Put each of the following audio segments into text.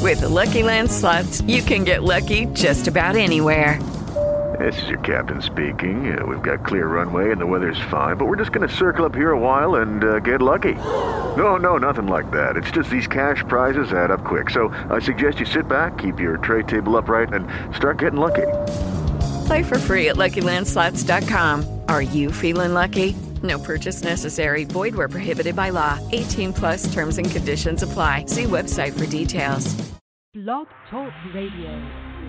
With the Lucky Land Slots, you can get lucky just about anywhere. This is your captain speaking. We've got clear runway and the weather's fine, but we're just going to circle up here a while and get lucky. No, nothing like that. It's just these cash prizes add up quick. So I suggest you sit back, keep your tray table upright, and start getting lucky. Play for free at LuckyLandSlots.com. Are you feeling lucky? No purchase necessary. Void where prohibited by law. 18 plus terms and conditions apply. See website for details. Blog Talk Radio.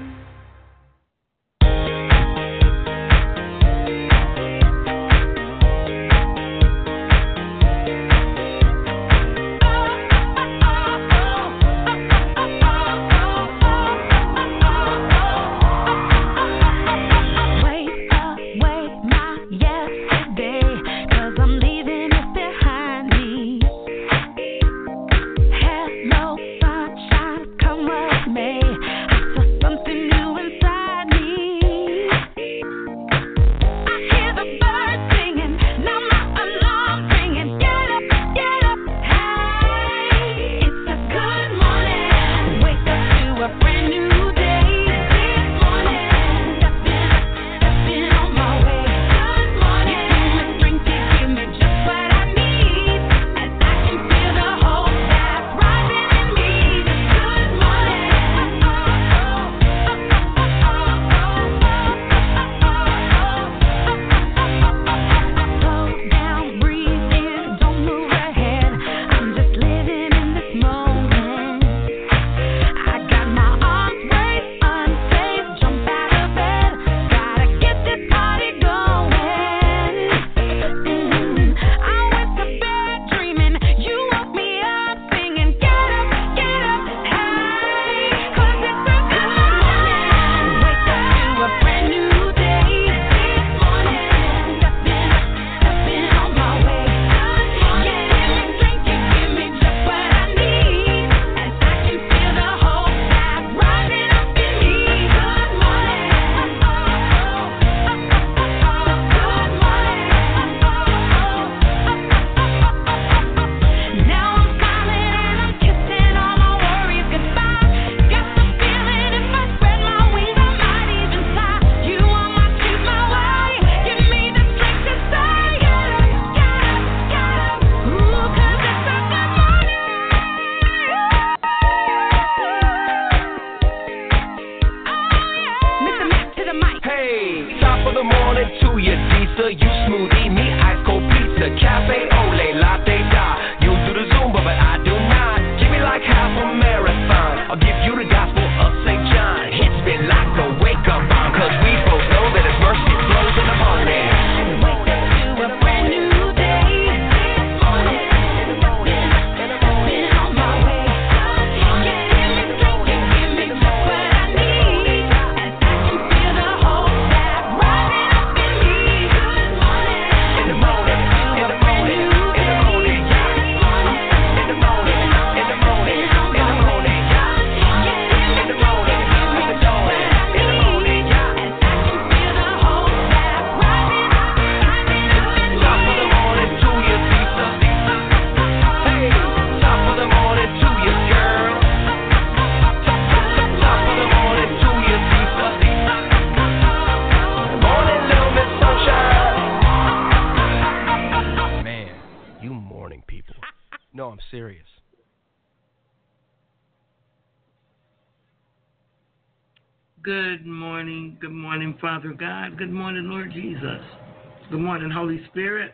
Good morning, Father God. Good morning, Lord Jesus. Good morning, Holy Spirit.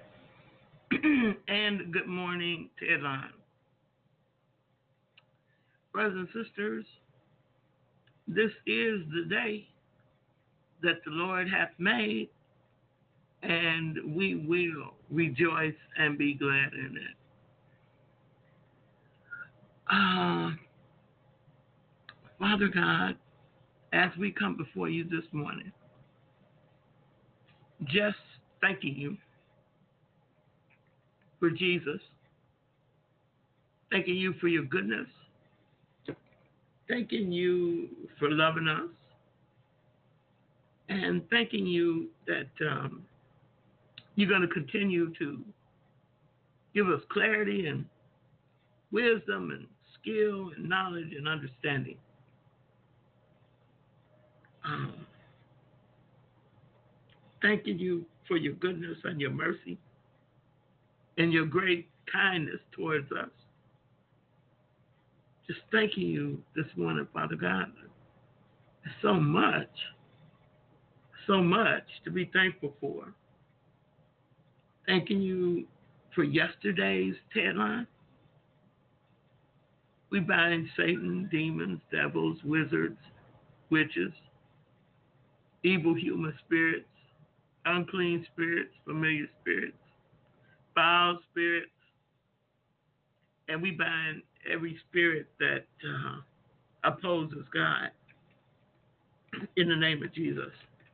And good morning to Edline. Brothers and sisters, this is the day that the Lord hath made, and we will rejoice and be glad in it. Father God, as we come before you this morning, just thanking you for Jesus, thanking you for your goodness, thanking you for loving us, and thanking you that you're going to continue to give us clarity and wisdom and skill and knowledge and understanding. Thanking you for your goodness and your mercy and your great kindness towards us. Just thanking you this morning, Father God. There's so much to be thankful for. Thanking you for yesterday's headline. We bind Satan, demons, devils, wizards, witches, evil human spirits, unclean spirits, familiar spirits, foul spirits, and we bind every spirit that opposes God in the name of Jesus.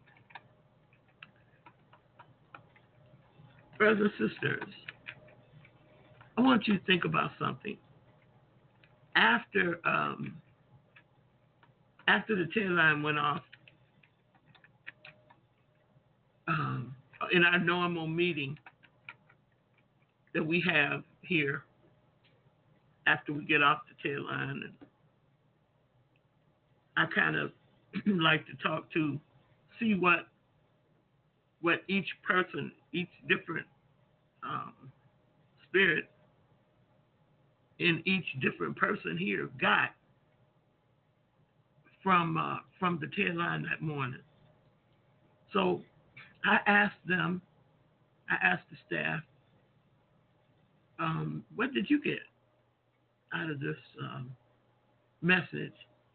Brothers and sisters, I want you to think about something. After the tail line went off, in our normal meeting that we have here after we get off the tail line, and I kind of like to talk to see what each person, each different spirit in each different person here got from the tail line that morning. So I asked the staff, what did you get out of this message?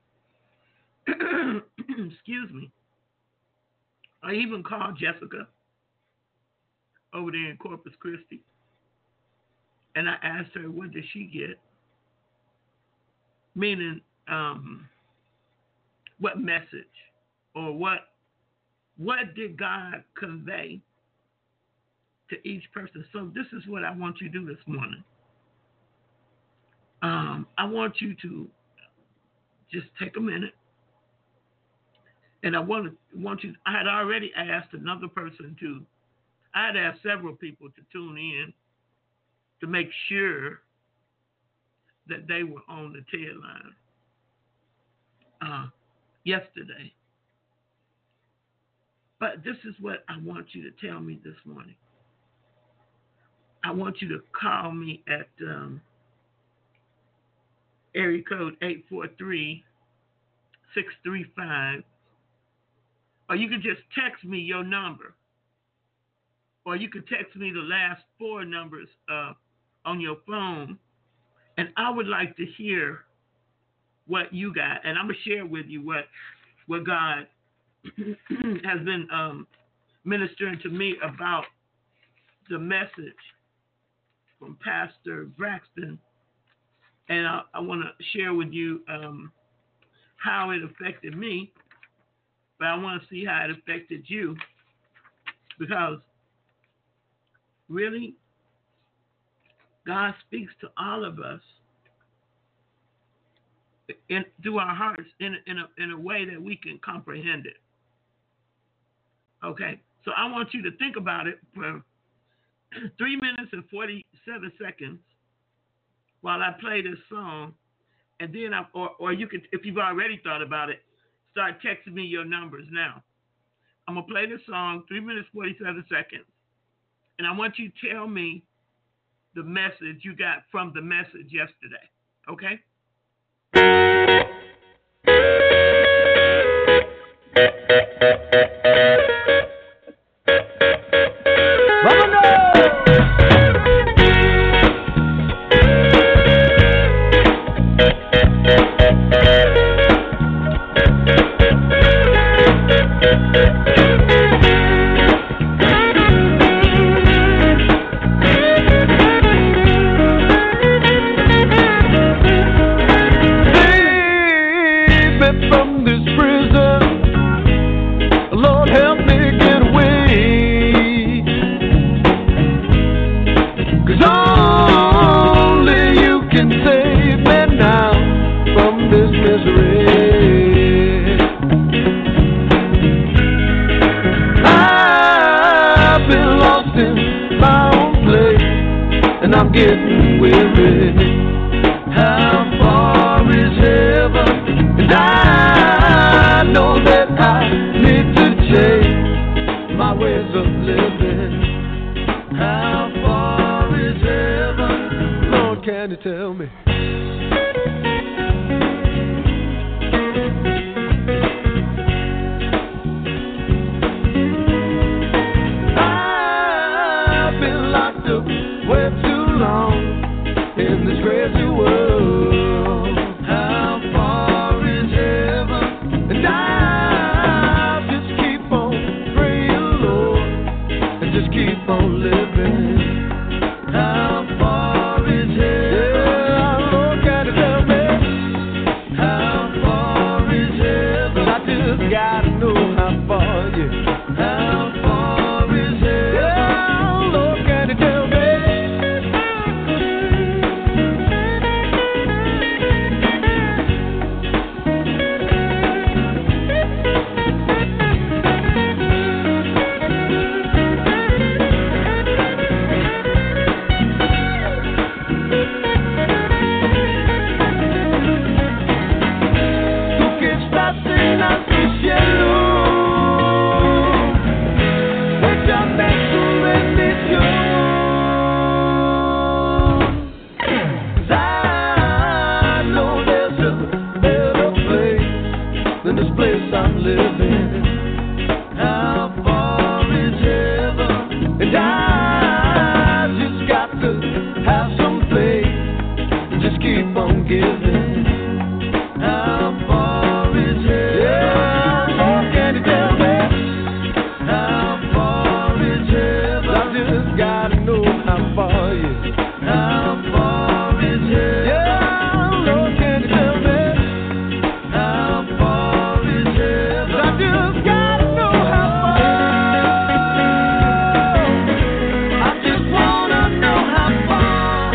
Excuse me. I even called Jessica over there in Corpus Christi, and I asked her, what did she get? Meaning, what message or what did God convey to each person? So this is what I want you to do this morning. I want you to just take a minute, and I want you. I had already asked another person I had asked several people to tune in to make sure that they were on the tail line yesterday. But this is what I want you to tell me this morning. I want you to call me at area code 843-635, or you can just text me your number, or you can text me the last 4 numbers on your phone, and I would like to hear what you got, and I'm going to share with you what God has been ministering to me about the message from Pastor Braxton, and I want to share with you how it affected me, but I want to see how it affected you, because really, God speaks to all of us through our hearts in a way that we can comprehend it. Okay, so I want you to think about it for 3 minutes and 47 seconds while I play this song, and then or you could, if you've already thought about it, start texting me your numbers now. I'm gonna play this song, 3 minutes 47 seconds, and I want you to tell me the message you got from the message yesterday. Okay? I'm getting weary. How far And I know that I need to change my ways of living. How far is heaven? Lord, can you tell me? I've been locked up way too long in this crazy world. How far is heaven? And I'll just keep on praying, Lord, and just keep on living. How far is heaven? Yeah, Lord, can you tell me? How far is heaven? I just gotta know how far, yeah. How far is heaven? Yeah, Lord, can you tell me? Tú que estás en alto cielo, échame tu bendición. 'Cause I know there's a better place than this place I'm living. How far is heaven? And I just got to have some faith and just keep on giving. How far is heaven? Yeah, Lord, can you tell me? How far is heaven? I just gotta know how far, yeah. How far is heaven? Yeah, Lord, can you tell me? How far is heaven? I just gotta know how far. I just wanna know how far.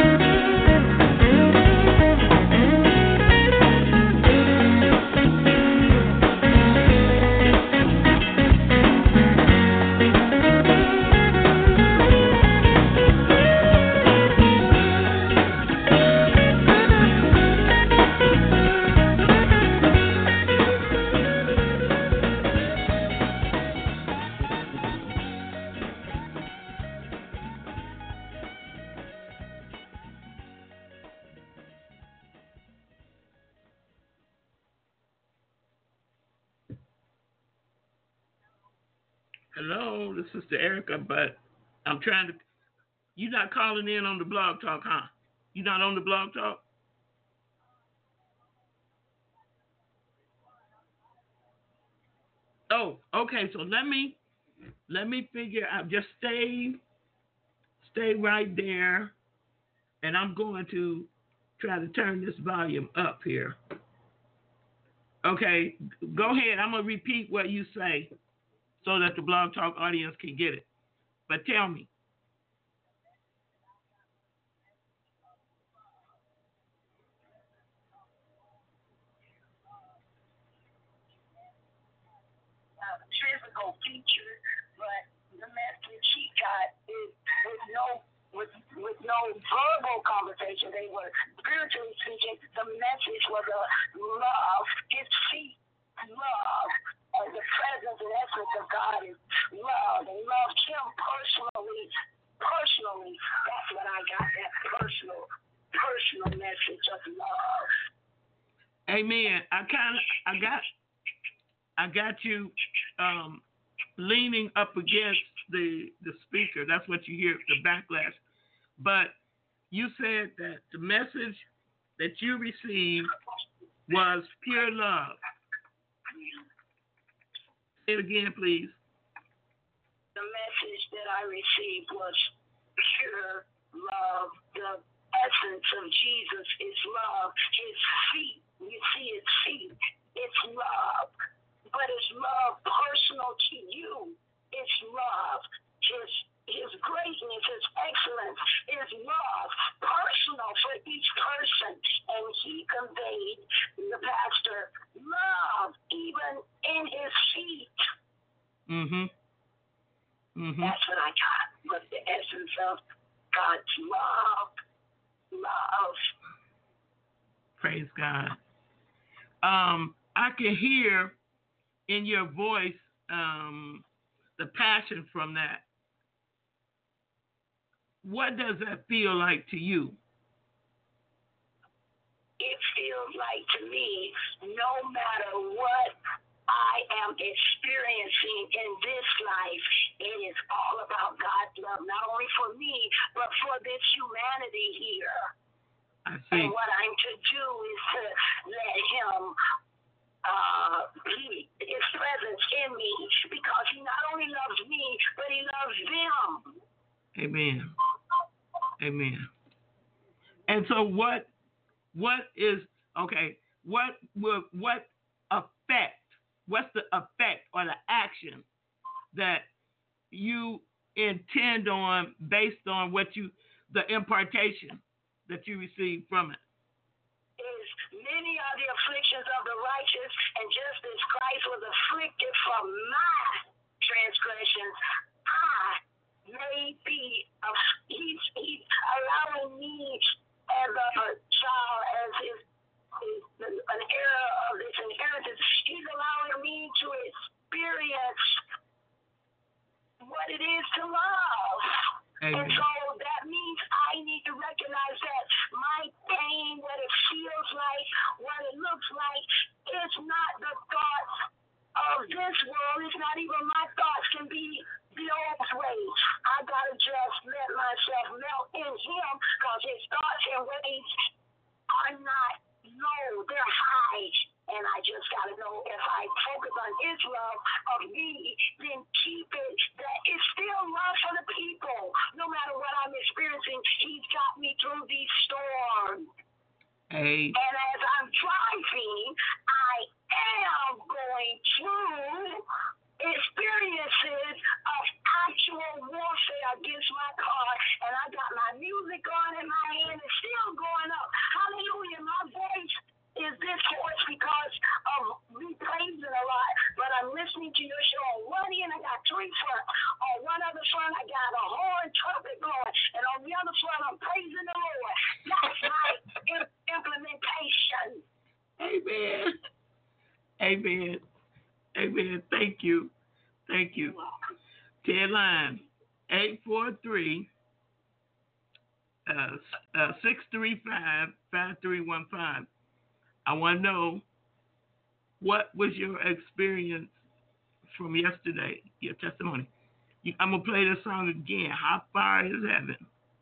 Hello, this is Sister Erica, but I'm trying to. You're not calling in on the Blog Talk, huh? You're not on the Blog Talk? Oh, okay. So let me figure out. Just stay right there, and I'm going to try to turn this volume up here. Okay, go ahead. I'm gonna repeat what you say so that the Blog Talk audience can get it. But tell me. Physical feature, but the message he got is with no verbal conversation. They were spiritually speaking. The message was a love. His feet, love. The presence and essence of God is love. They loved him personally. That's what I got. That personal message of love. Amen. I got you leaning up against the speaker. That's what you hear, the backlash. But you said that the message that you received was pure love. Say it again, please. The message that I received was pure love. The essence of Jesus is love. His feet, you see his feet, it's love. But it's love personal to you. It's love. His greatness, his excellence is love, personal for each person. And he conveyed, the pastor, love even in his feet. That's what I got. But the essence of God's love. Praise God. I can hear in your voice the passion from that. What does that feel like to you? It feels like to me, no matter what I am experiencing in this life, it is all about God's love, not only for me, but for this humanity here. I see. And what I'm to do is to let him his presence in me, because he not only loves me, but he loves them. Amen. Amen. And so what is, okay, what's the effect or the action that you intend on based on the impartation that you receive from it? Is many are the afflictions of the righteous, and just as Christ was afflicted for my transgressions, I may be, he's allowing me as a child, as an heir of this inheritance, he's allowing me to experience what it is to love. Amen. And so that means I need to recognize that my pain, what it feels like, what it looks like, is not the thoughts of this world. It's not even my thoughts can be the old ways. I gotta just let myself melt in him, because his thoughts and ways are not low, they're high. And I just got to know, if I focus on his love of me, then keep it, that it's still love for the people. No matter what I'm experiencing, he's got me through these storms. Hey. And as I'm driving, I am going through experiences of actual warfare against my car, and I got my music on in my hand, it's still going up. Hallelujah. My voice is this hoarse because of me praising a lot, but I'm listening to your show. On one end, I got 3 front. On one other front, I got a horn trumpet blowing, and on the other front, I'm praising the Lord. That's my implementation. Amen. Amen. Amen. Thank you. Thank you. Ted line 843 635 5315. I want to know, what was your experience from yesterday, your testimony? I'm going to play this song again. How far is heaven?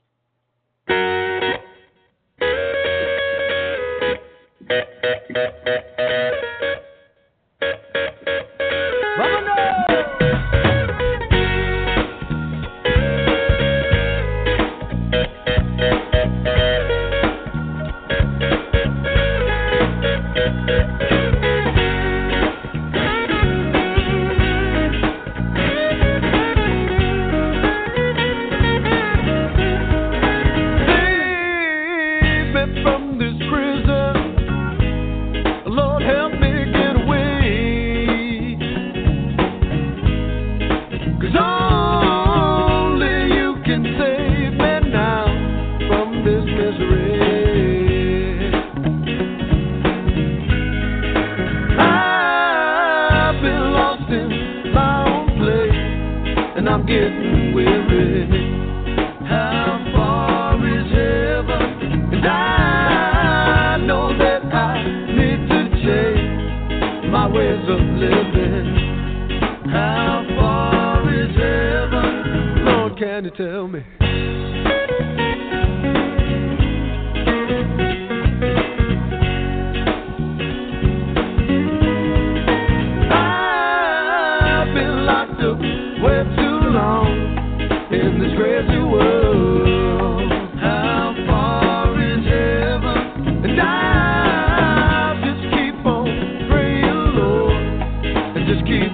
Tell me. I've been locked up way too long in this crazy world. How far is heaven? And I'll just keep on praying, Lord, and just keep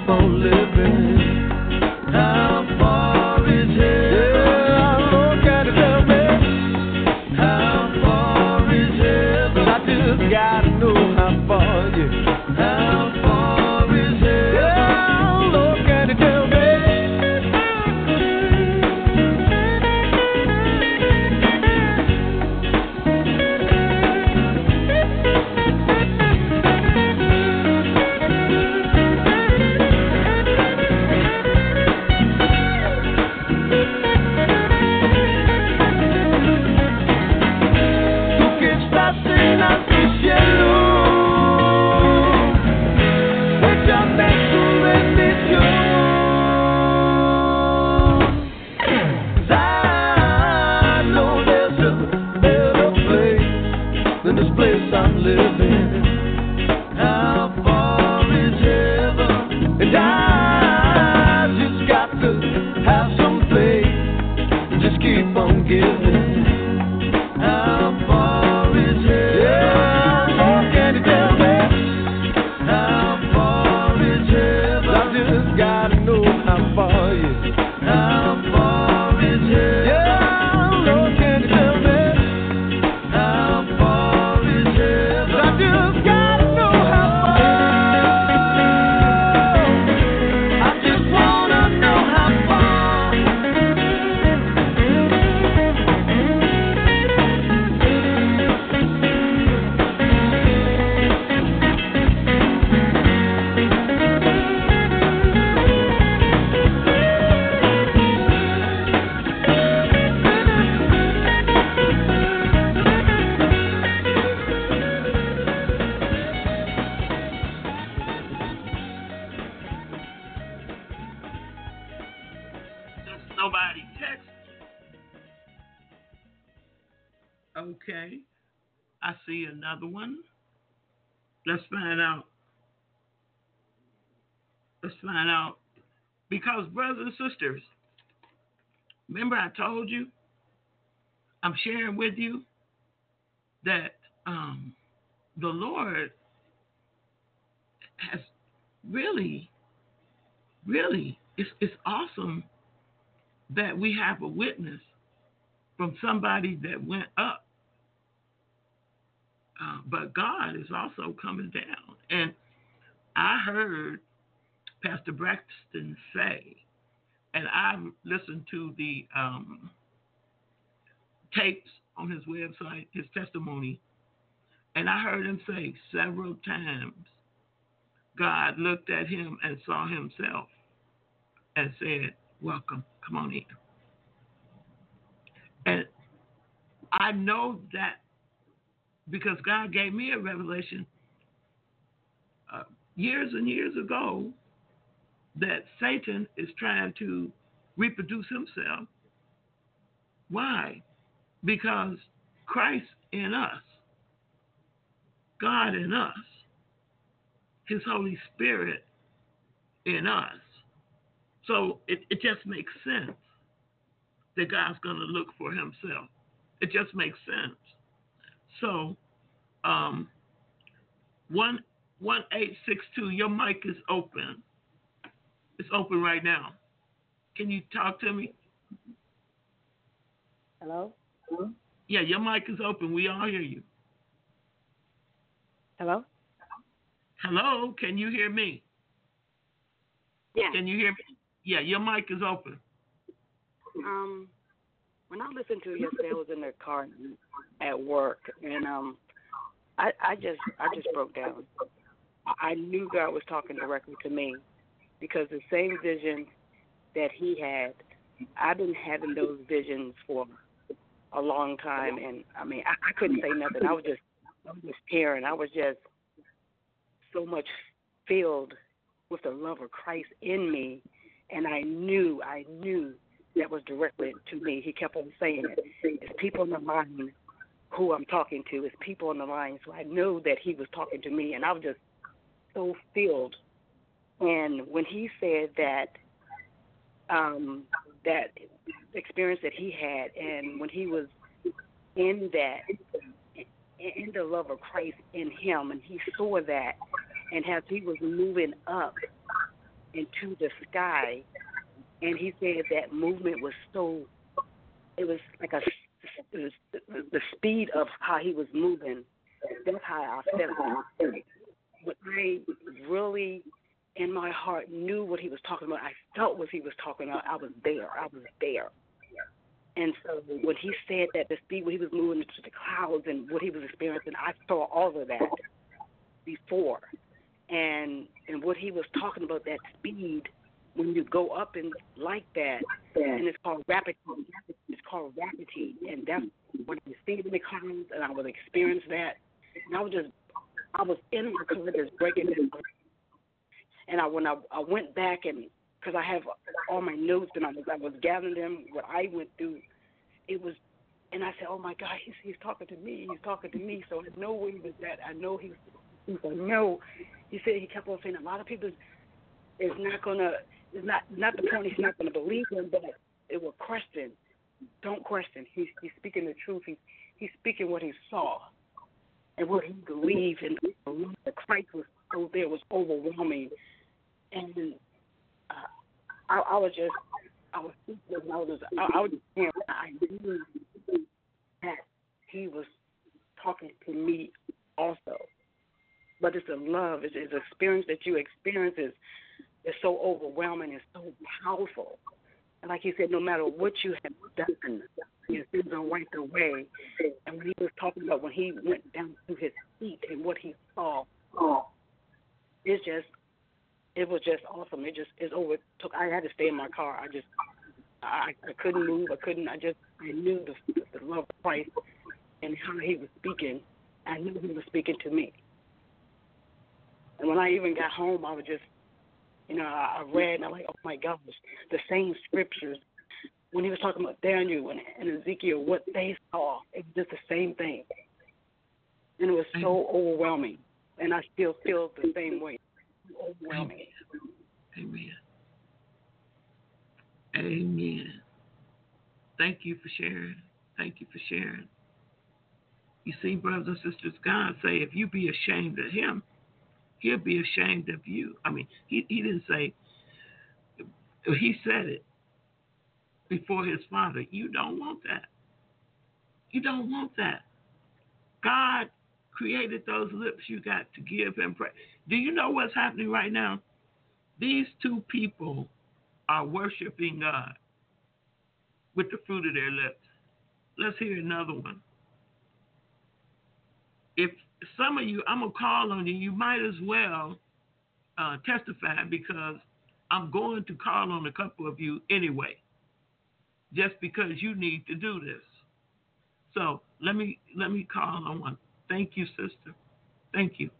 Nobody text. Okay. I see another one. Let's find out. Because, brothers and sisters, remember I told you, I'm sharing with you that the Lord has really, it's awesome that we have a witness from somebody that went up. But God is also coming down. And I heard Pastor Braxton say, and I listened to the tapes on his website, his testimony, and I heard him say several times, God looked at him and saw himself and said, welcome, come on in. And I know that because God gave me a revelation years and years ago that Satan is trying to reproduce himself. Why? Because Christ in us, God in us, His Holy Spirit in us. So it just makes sense that God's going to look for himself. It just makes sense. So 1862, your mic is open. It's open right now. Can you talk to me? Hello? Yeah, your mic is open. We all hear you. Hello? Hello, can you hear me? Yeah. Can you hear me? Yeah, your mic is open. When I listened to you yesterday, I was in the car at work, and I just broke down. I knew God was talking directly to me because the same vision that He had, I've been having those visions for a long time, and I mean, I couldn't say nothing. I was just hearing. I was just so much filled with the love of Christ in me, and I knew that was directly to me. He kept on saying it. It's people on the line who I'm talking to. It's people on the line. So I knew that He was talking to me, and I was just so filled. And when He said that that experience that He had, and when He was in the love of Christ in Him, and He saw that, and as He was moving up into the sky, and He said that movement was it was like the speed of how He was moving. That's how I felt. But I really, in my heart, knew what He was talking about. I felt what He was talking about. I was there. And so when He said that the speed when He was moving into the clouds and what He was experiencing, I saw all of that before. And what He was talking about, that speed, when you go up and like that, and it's called rapidity. It's called rapidity, and that's when I see it in the clouds, and I would experience that. And I was in my car just breaking it down. And when I went back, and because I have all my notes, and I was gathering them, what I went through, it was, and I said, oh my God, he's talking to me. He's talking to me. So I know where He was at. I know He said, He kept on saying a lot of people is not gonna. It's not the point. He's not gonna believe Him, but it will question. Don't question. He's speaking the truth. He's speaking what He saw and what He believed, and the Christ was so there was overwhelming. And I was just I knew that He was talking to me also. But it's a love, it's an experience that you experience is so overwhelming and so powerful. And like He said, no matter what you have done, His sins are wiped away. And when He was talking about when He went down to His feet and what He saw, it was just awesome. It overtook. I had to stay in my car. I couldn't move. I knew the love of Christ and how He was speaking. I knew He was speaking to me. And when I even got home, I was just, I read and I'm like, oh my gosh, the same scriptures when he was talking about Daniel and Ezekiel, what they saw, it was just the same thing. And it was so overwhelming. And I still feel the same way. Overwhelming. Amen. Amen. Thank you for sharing. Thank you for sharing. You see, brothers and sisters, God say, if you be ashamed of him, he'll be ashamed of you. I mean, he didn't say, he said it before his Father. You don't want that. You don't want that. God created those lips you got to give him praise. Do you know what's happening right now? These two people are worshiping God with the fruit of their lips. Let's hear another one. If some of you, I'm going to call on you, you might as well testify, because I'm going to call on a couple of you anyway, just because you need to do this. So let me call on one. Thank you, sister. Thank you.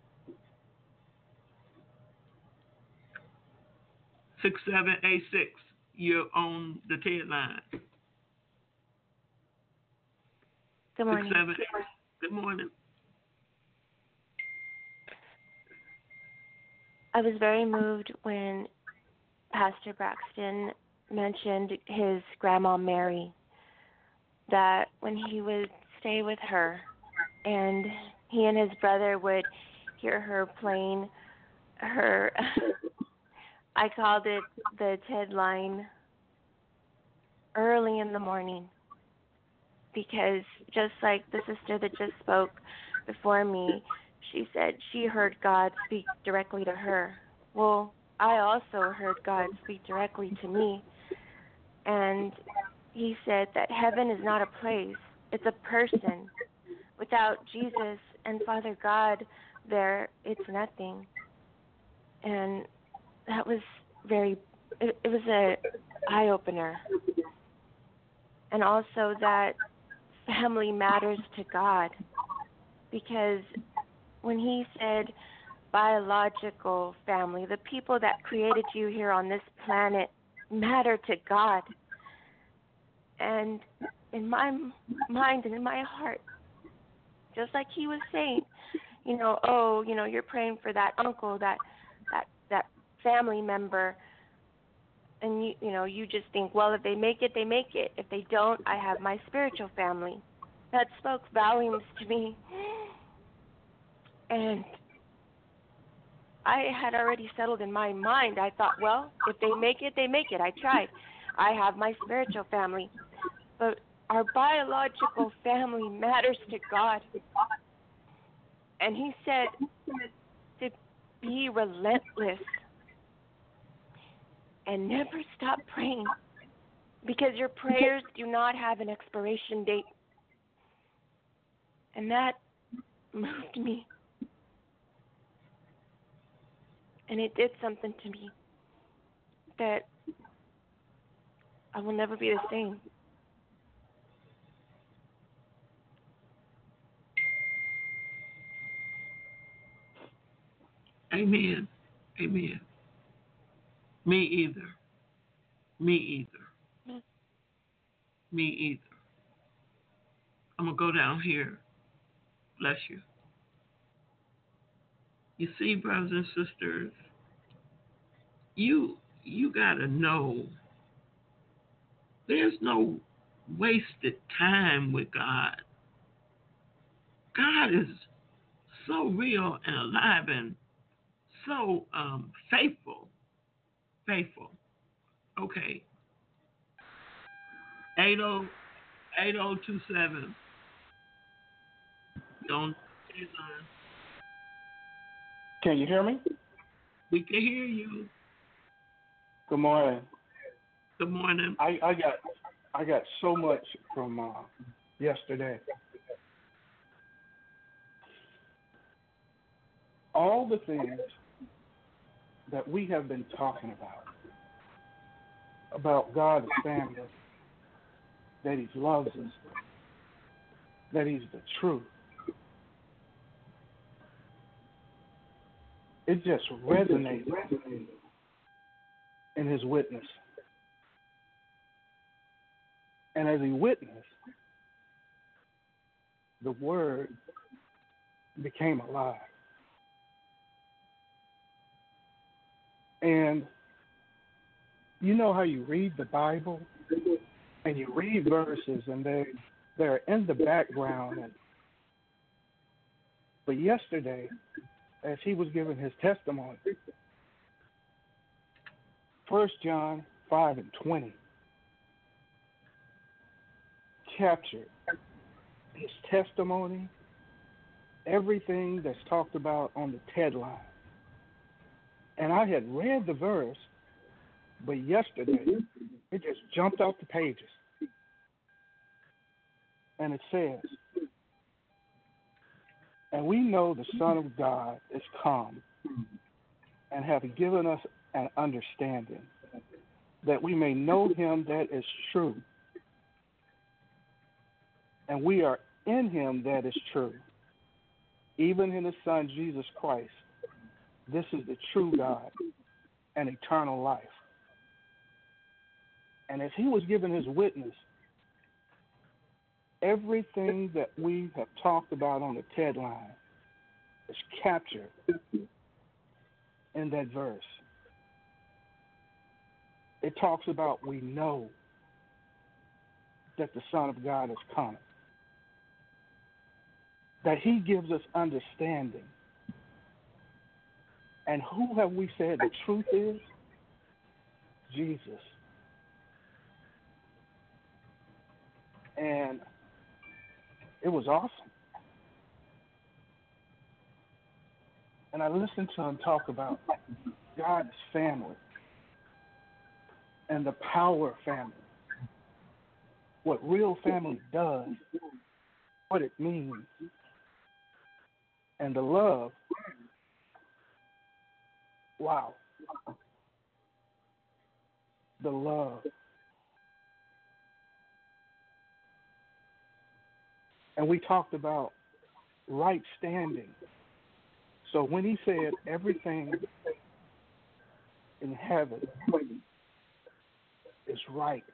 6786, you're on the TED line. Good morning. 67, good morning. I was very moved when Pastor Braxton mentioned his grandma Mary, that when he would stay with her and he and his brother would hear her playing her, I called it the TED line, early in the morning, because just like the sister that just spoke before me, she said she heard God speak directly to her. Well, I also heard God speak directly to me. And he said that heaven is not a place, it's a person. Without Jesus and Father God there, it's nothing. And that was it was a eye-opener. And also that family matters to God, because when he said biological family, the people that created you here on this planet matter to God. And in my mind and in my heart, just like he was saying, you're praying for that uncle, that family member, and you just think, well, if they make it, they make it. If they don't, I have my spiritual family. That spoke volumes to me. And I had already settled in my mind. I thought, well, if they make it, they make it. I tried. I have my spiritual family. But our biological family matters to God. And he said to be relentless and never stop praying, because your prayers do not have an expiration date. And that moved me. And it did something to me that I will never be the same. Amen. Amen. Me either. Me either. Me either. I'm going to go down here. Bless you. You see, brothers and sisters, you got to know there's no wasted time with God. God is so real and alive and so faithful. Faithful. Okay. 8027. Don't. Can you hear me? We can hear you. Good morning. Good morning. I got so much from yesterday. All the things that we have been talking about God's family, that he loves us, that he's the truth. It just resonates in his witness. And as he witnessed, the word became alive. And you know how you read the Bible and you read verses and they're in the background. But yesterday, as he was giving his testimony, 1 John 5:20 captured his testimony, everything that's talked about on the TED line. And I had read the verse, but yesterday it just jumped off the pages. And it says, "And we know the Son of God is come and hath given us an understanding, that we may know him that is true. And we are in him that is true, even in his Son Jesus Christ. This is the true God and eternal life." And as he was giving his witness, everything that we have talked about on the TED line is captured in that verse. It talks about we know that the Son of God is coming, that he gives us understanding. And who have we said the truth is? Jesus. And it was awesome. And I listened to him talk about God's family and the power of family, what real family does, what it means, and the love. Wow. The love. And we talked about right standing. So when he said everything in heaven is right,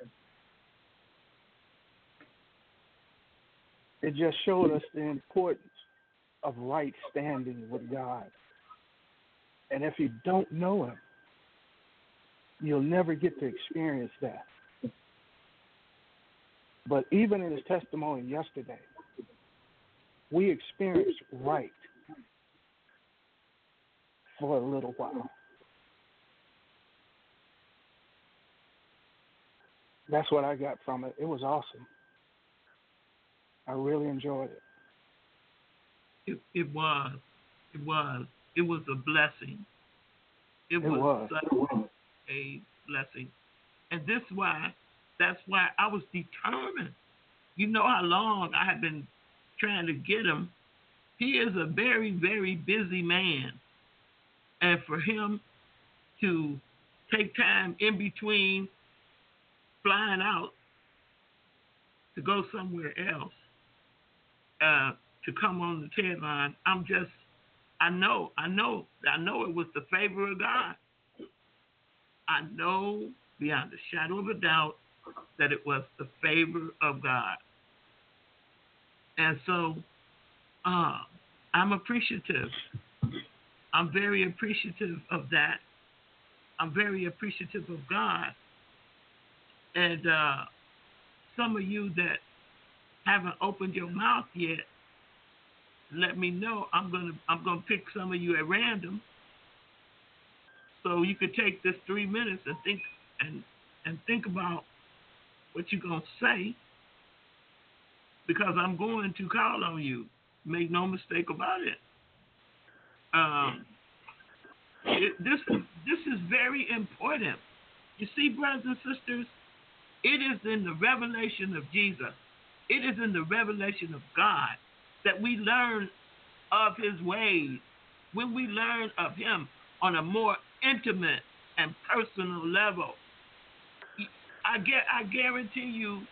it just showed us the importance of right standing with God. And if you don't know him, you'll never get to experience that. But even in his testimony yesterday, we experienced right for a little while. That's what I got from it. It was awesome. I really enjoyed it. It was a blessing. It was such a blessing. And that's why I was determined. You know how long I have been trying to get him. He is a very, very busy man. And for him to take time in between flying out to go somewhere else, to come on the TED line, I know it was the favor of God. I know beyond a shadow of a doubt that it was the favor of God. And so I'm appreciative. I'm very appreciative of that. I'm very appreciative of God. And some of you that haven't opened your mouth yet, let me know. I'm gonna pick some of you at random, so you could take this 3 minutes and think about what you're gonna say, because I'm going to call on you. Make no mistake about it. This is very important. You see, brothers and sisters, it is in the revelation of Jesus, it is in the revelation of God that we learn of his ways. When we learn of him on a more intimate and personal level, I guarantee you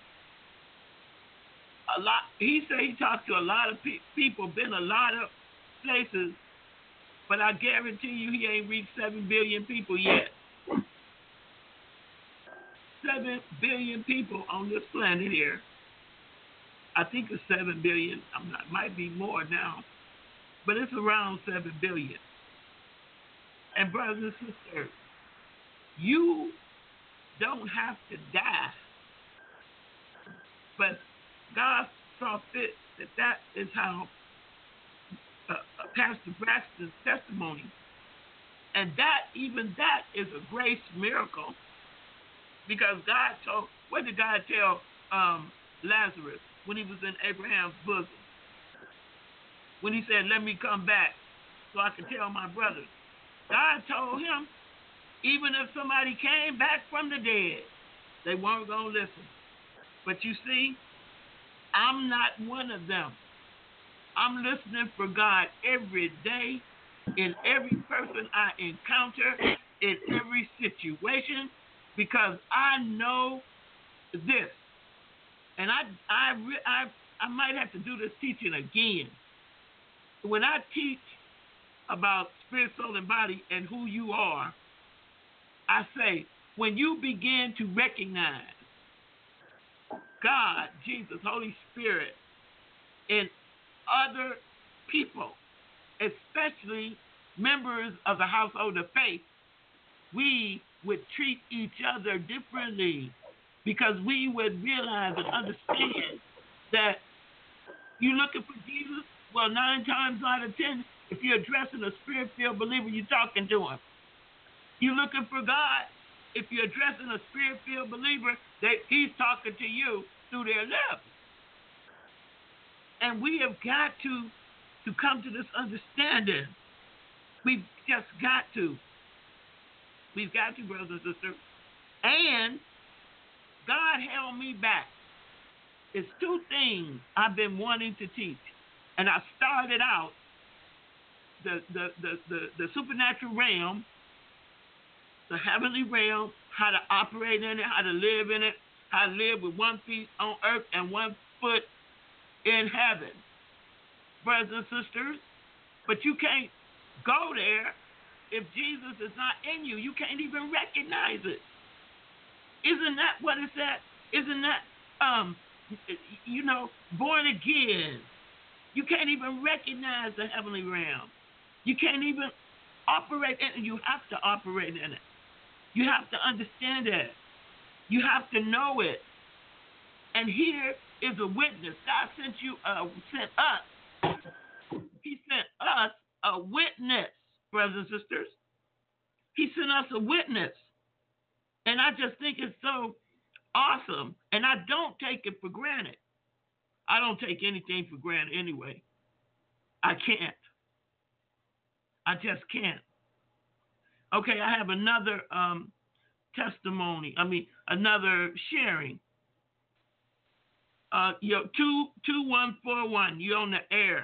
a lot. He said he talked to a lot of people, been a lot of places, but I guarantee you he ain't reached 7 billion people yet. 7 billion people on this planet here. I think it's 7 billion. Might be more now, but it's around 7 billion. And brothers and sisters, you don't have to die, but God saw fit that is how Pastor Braxton's testimony, and even that is a grace miracle, because God told, what did God tell Lazarus when he was in Abraham's bosom? When he said, let me come back so I can tell my brothers. God told him, even if somebody came back from the dead, they weren't going to listen. But you see, I'm not one of them. I'm listening for God every day, in every person I encounter, in every situation, because I know this. And I might have to do this teaching again. When I teach about spirit, soul, and body and who you are, I say, when you begin to recognize God, Jesus, Holy Spirit in other people, especially members of the household of faith, we would treat each other differently, because we would realize and understand that you're looking for Jesus. Well, 9 times out of 10, if you're addressing a spirit-filled believer, you're talking to him. You're looking for God. If you're addressing a spirit-filled believer, he's talking to you through their lips. And we have got to come to this understanding. We've just got to. We've got to, brothers and sisters. And God held me back. It's 2 things I've been wanting to teach. And I started out the supernatural realm, the heavenly realm, how to operate in it, how to live in it, how to live with 1 feet on earth and 1 foot in heaven. Brothers and sisters, but you can't go there if Jesus is not in you. You can't even recognize it. Isn't that what it's at? Isn't that, born again? You can't even recognize the heavenly realm. You can't even operate in it. You have to operate in it. You have to understand it. You have to know it. And here is a witness. God sent us. He sent us a witness, brothers and sisters. He sent us a witness. And I just think it's so awesome. And I don't take it for granted. I don't take anything for granted anyway. I can't. I just can't. Okay, I have another testimony. Another sharing. 2141. You're on the air.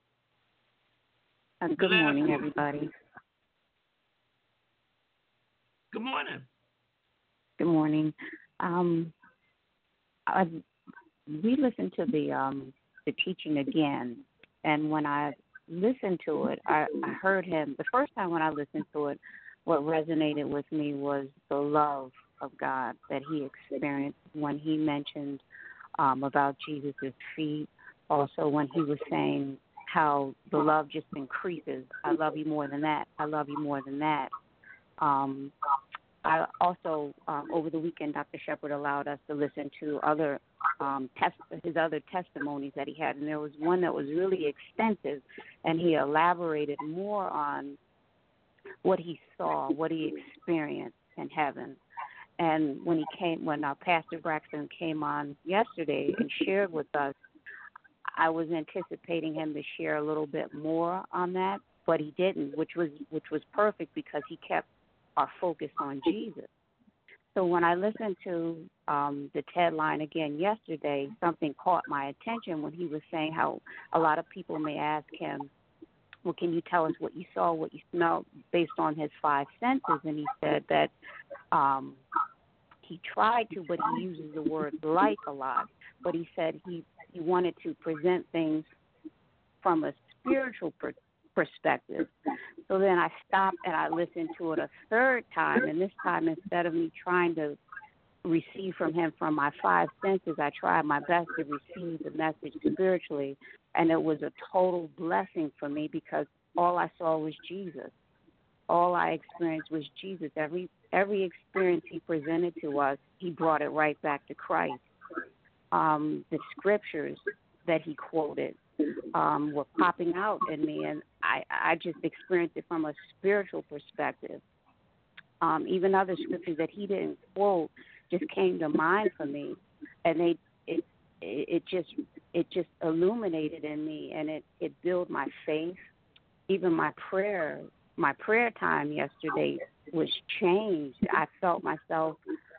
Good morning, everybody. Good morning. Good morning. We listened to the teaching again, and when I listened to it, I heard him. The first time when I listened to it, what resonated with me was the love of God that he experienced when he mentioned about Jesus' feet. Also, when he was saying how the love just increases. I love you more than that. I love you more than that. I also, over the weekend, Dr. Shepard allowed us to listen to his other testimonies that he had, and there was one that was really extensive, and he elaborated more on what he saw, what he experienced in heaven. And when Pastor Braxton came on yesterday and shared with us, I was anticipating him to share a little bit more on that, but he didn't, which was perfect because he kept our focus on Jesus. So when I listened to the TED line again yesterday, something caught my attention when he was saying how a lot of people may ask him, well, can you tell us what you saw, what you smelled, based on his 5 senses? And he said that he tried to, but he uses the word like a lot. But he said he wanted to present things from a spiritual perspective. So then I stopped and I listened to it a third time, and this time instead of me trying to receive from him from my five senses. I tried my best to receive the message spiritually, and it was a total blessing for me because all I saw was Jesus. All I experienced was Jesus. Every experience he presented to us, he brought it right back to Christ. The scriptures that he quoted were popping out in me, and I just experienced it from a spiritual perspective. Even other scriptures that he didn't quote just came to mind for me, and it just illuminated in me, and it built my faith. Even my prayer time yesterday was changed. I felt myself.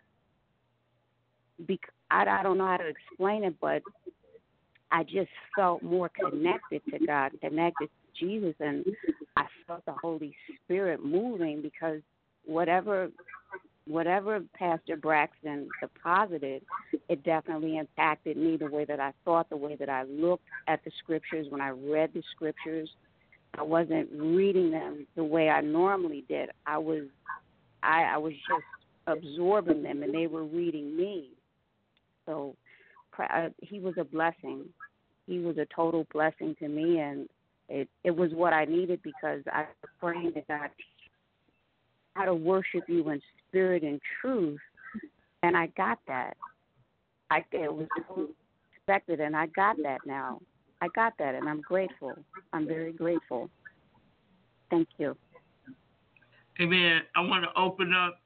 I don't know how to explain it, but I just felt more connected to God, connected to Jesus, and I felt the Holy Spirit moving because whatever Pastor Braxton deposited, it definitely impacted me, the way that I thought, the way that I looked at the scriptures. When I read the scriptures, I wasn't reading them the way I normally did. I was just absorbing them, and they were reading me. So he was a blessing. He was a total blessing to me, and it was what I needed because I was praying to God how to worship you in spirit and truth, and I got that. It was expected, and I got that now. I got that, and I'm grateful. I'm very grateful. Thank you. Amen. I want to open up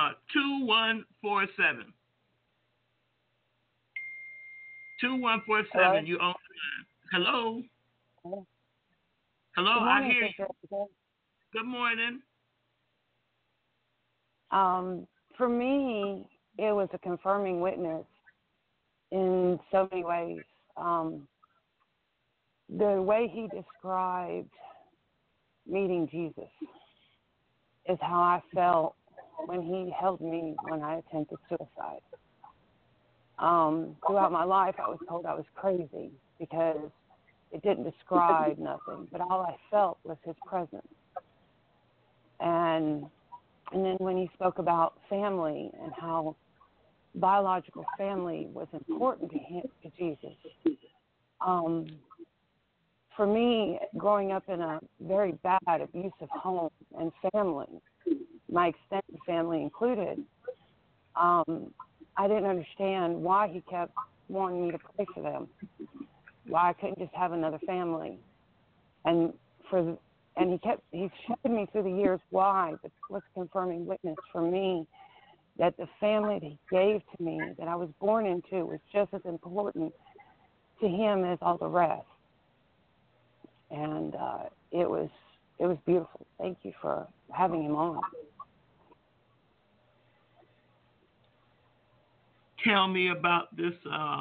2147. 2147, hello? You own the line. Hello? Hello, morning, I hear you. Good morning. For me, it was a confirming witness in so many ways. The way he described meeting Jesus is how I felt when he held me when I attempted suicide. Throughout my life, I was told I was crazy because it didn't describe nothing, but all I felt was his presence. And then when he spoke about family and how biological family was important to him, to Jesus. For me, growing up in a very bad, abusive home and family, my extended family included, I didn't understand why he kept wanting me to pray for them, why I couldn't just have another family. And he showed me through the years why, but was a confirming witness for me that the family that he gave to me, that I was born into, was just as important to him as all the rest. And it was beautiful. Thank you for having him on. Tell me about this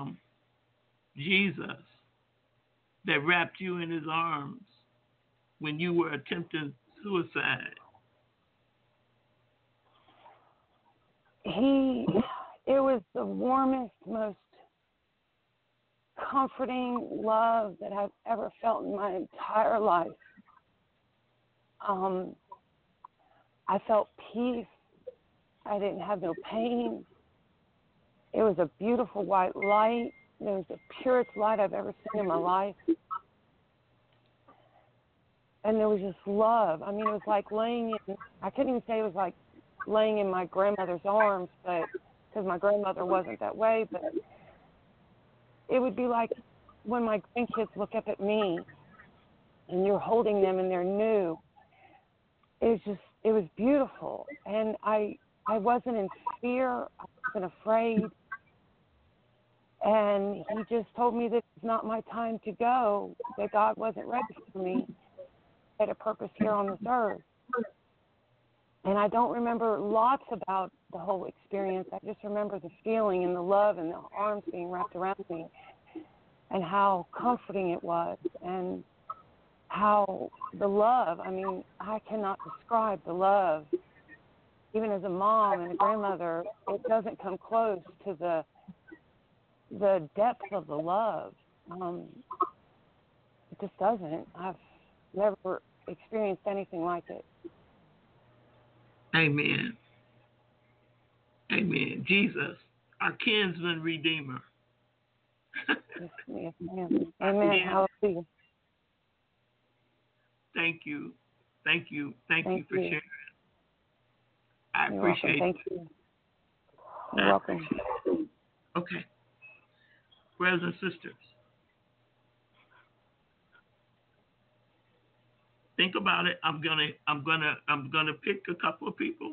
Jesus that wrapped you in his arms when you were attempting suicide. It was the warmest, most comforting love that I've ever felt in my entire life. I felt peace. I didn't have no pain. It was a beautiful white light. It was the purest light I've ever seen in my life. And there was just love. I mean, it was like I couldn't even say it was like laying in my grandmother's arms, but because my grandmother wasn't that way, but it would be like when my grandkids look up at me and you're holding them and they're new. It was beautiful. And I wasn't in fear. I wasn't afraid. And he just told me that it's not my time to go, that God wasn't ready for me. I had a purpose here on this earth. And I don't remember lots about the whole experience. I just remember the feeling and the love and the arms being wrapped around me and how comforting it was and how the love, I mean, I cannot describe the love. Even as a mom and a grandmother, it doesn't come close to the depth of the love. It just doesn't. I've never experienced anything like it. Amen. Amen. Jesus, our kinsman redeemer. Yes, ma'am. Amen. Hallelujah. Thank you. Thank you for sharing. I You're appreciate welcome. it. Thank you. You're welcome. Okay. Brothers and sisters, think about it. I'm gonna pick a couple of people.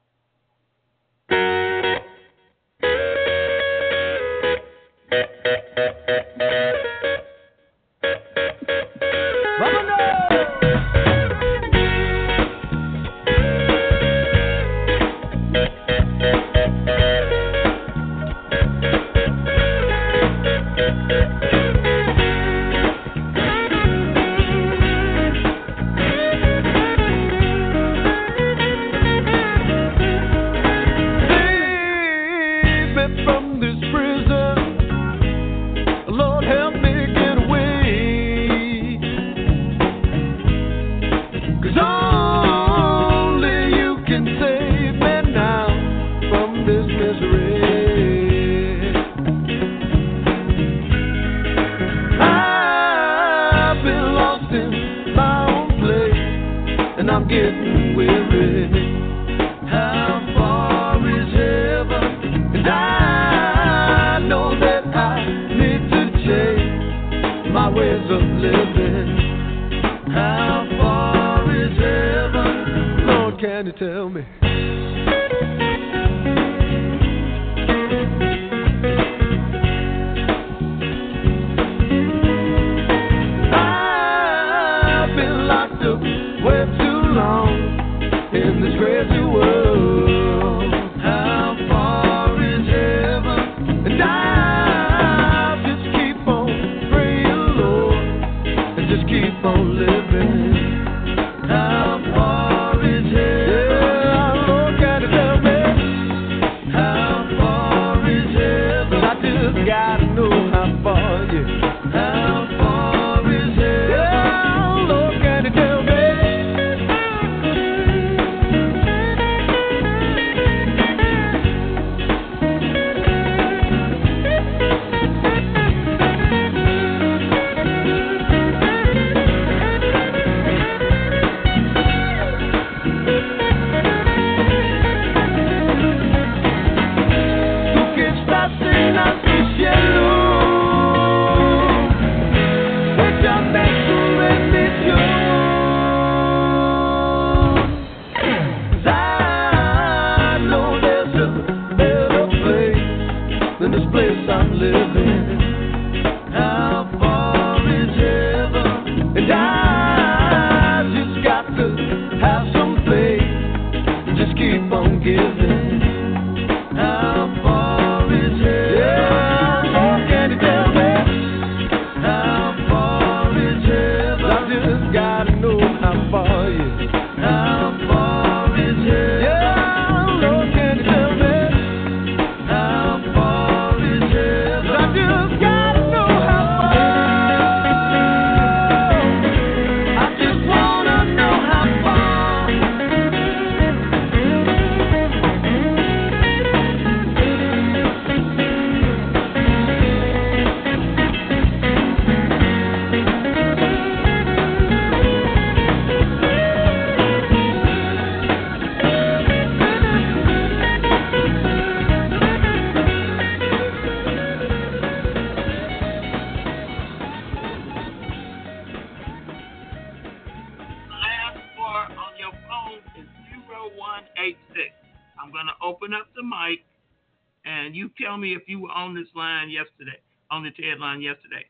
Tell me if you were on this line yesterday, on the TED line yesterday.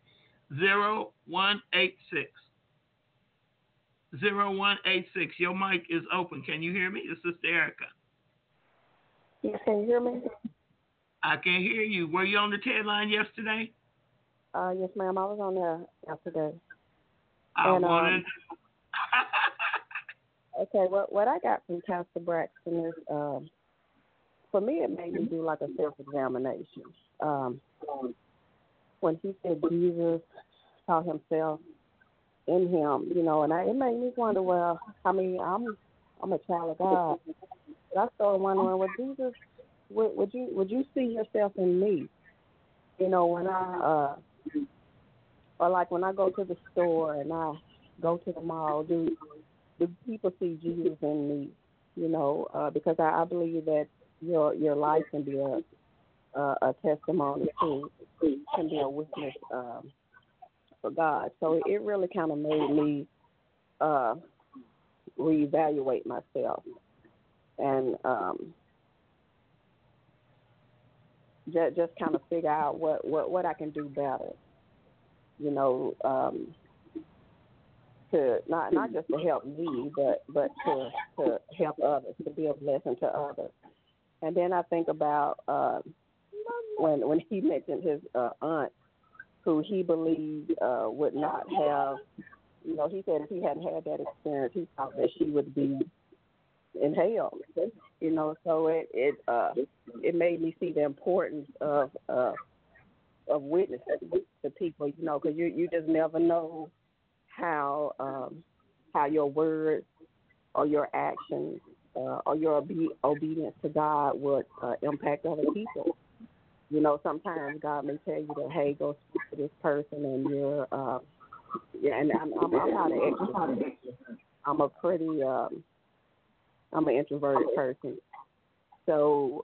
0186. 0186. Your mic is open. Can you hear me? This is Sister Erica. Yes, can you hear me? I can hear you. Were you on the TED line yesterday? Yes, ma'am. I was on there yesterday. Okay, what I got from Pastor Braxton is, for me, it made me do like a self-examination. When he said Jesus saw himself in him, you know, and it made me wonder, well, I mean, I'm a child of God. But I started wondering, well, Jesus would you see yourself in me? You know, when I or like when I go to the store and I go to the mall, do people see Jesus in me? You know, because I believe that your life can be a testimony too, can be a witness for God. So it really kind of made me reevaluate myself and just kind of figure out what I can do better. You know, to not just to help me, but to help others, to be a blessing to others. And then I think about when he mentioned his aunt, who he believed would not have, you know, he said if he hadn't had that experience, he thought that she would be in hell. You know, so it made me see the importance of witnessing to people. You know, because you just never know how your words or your actions or your obedience to God would impact other people. You know, sometimes God may tell you that, hey, go speak to this person, and you're, and I'm not an extrovert. I'm a pretty, I'm an introverted person. So,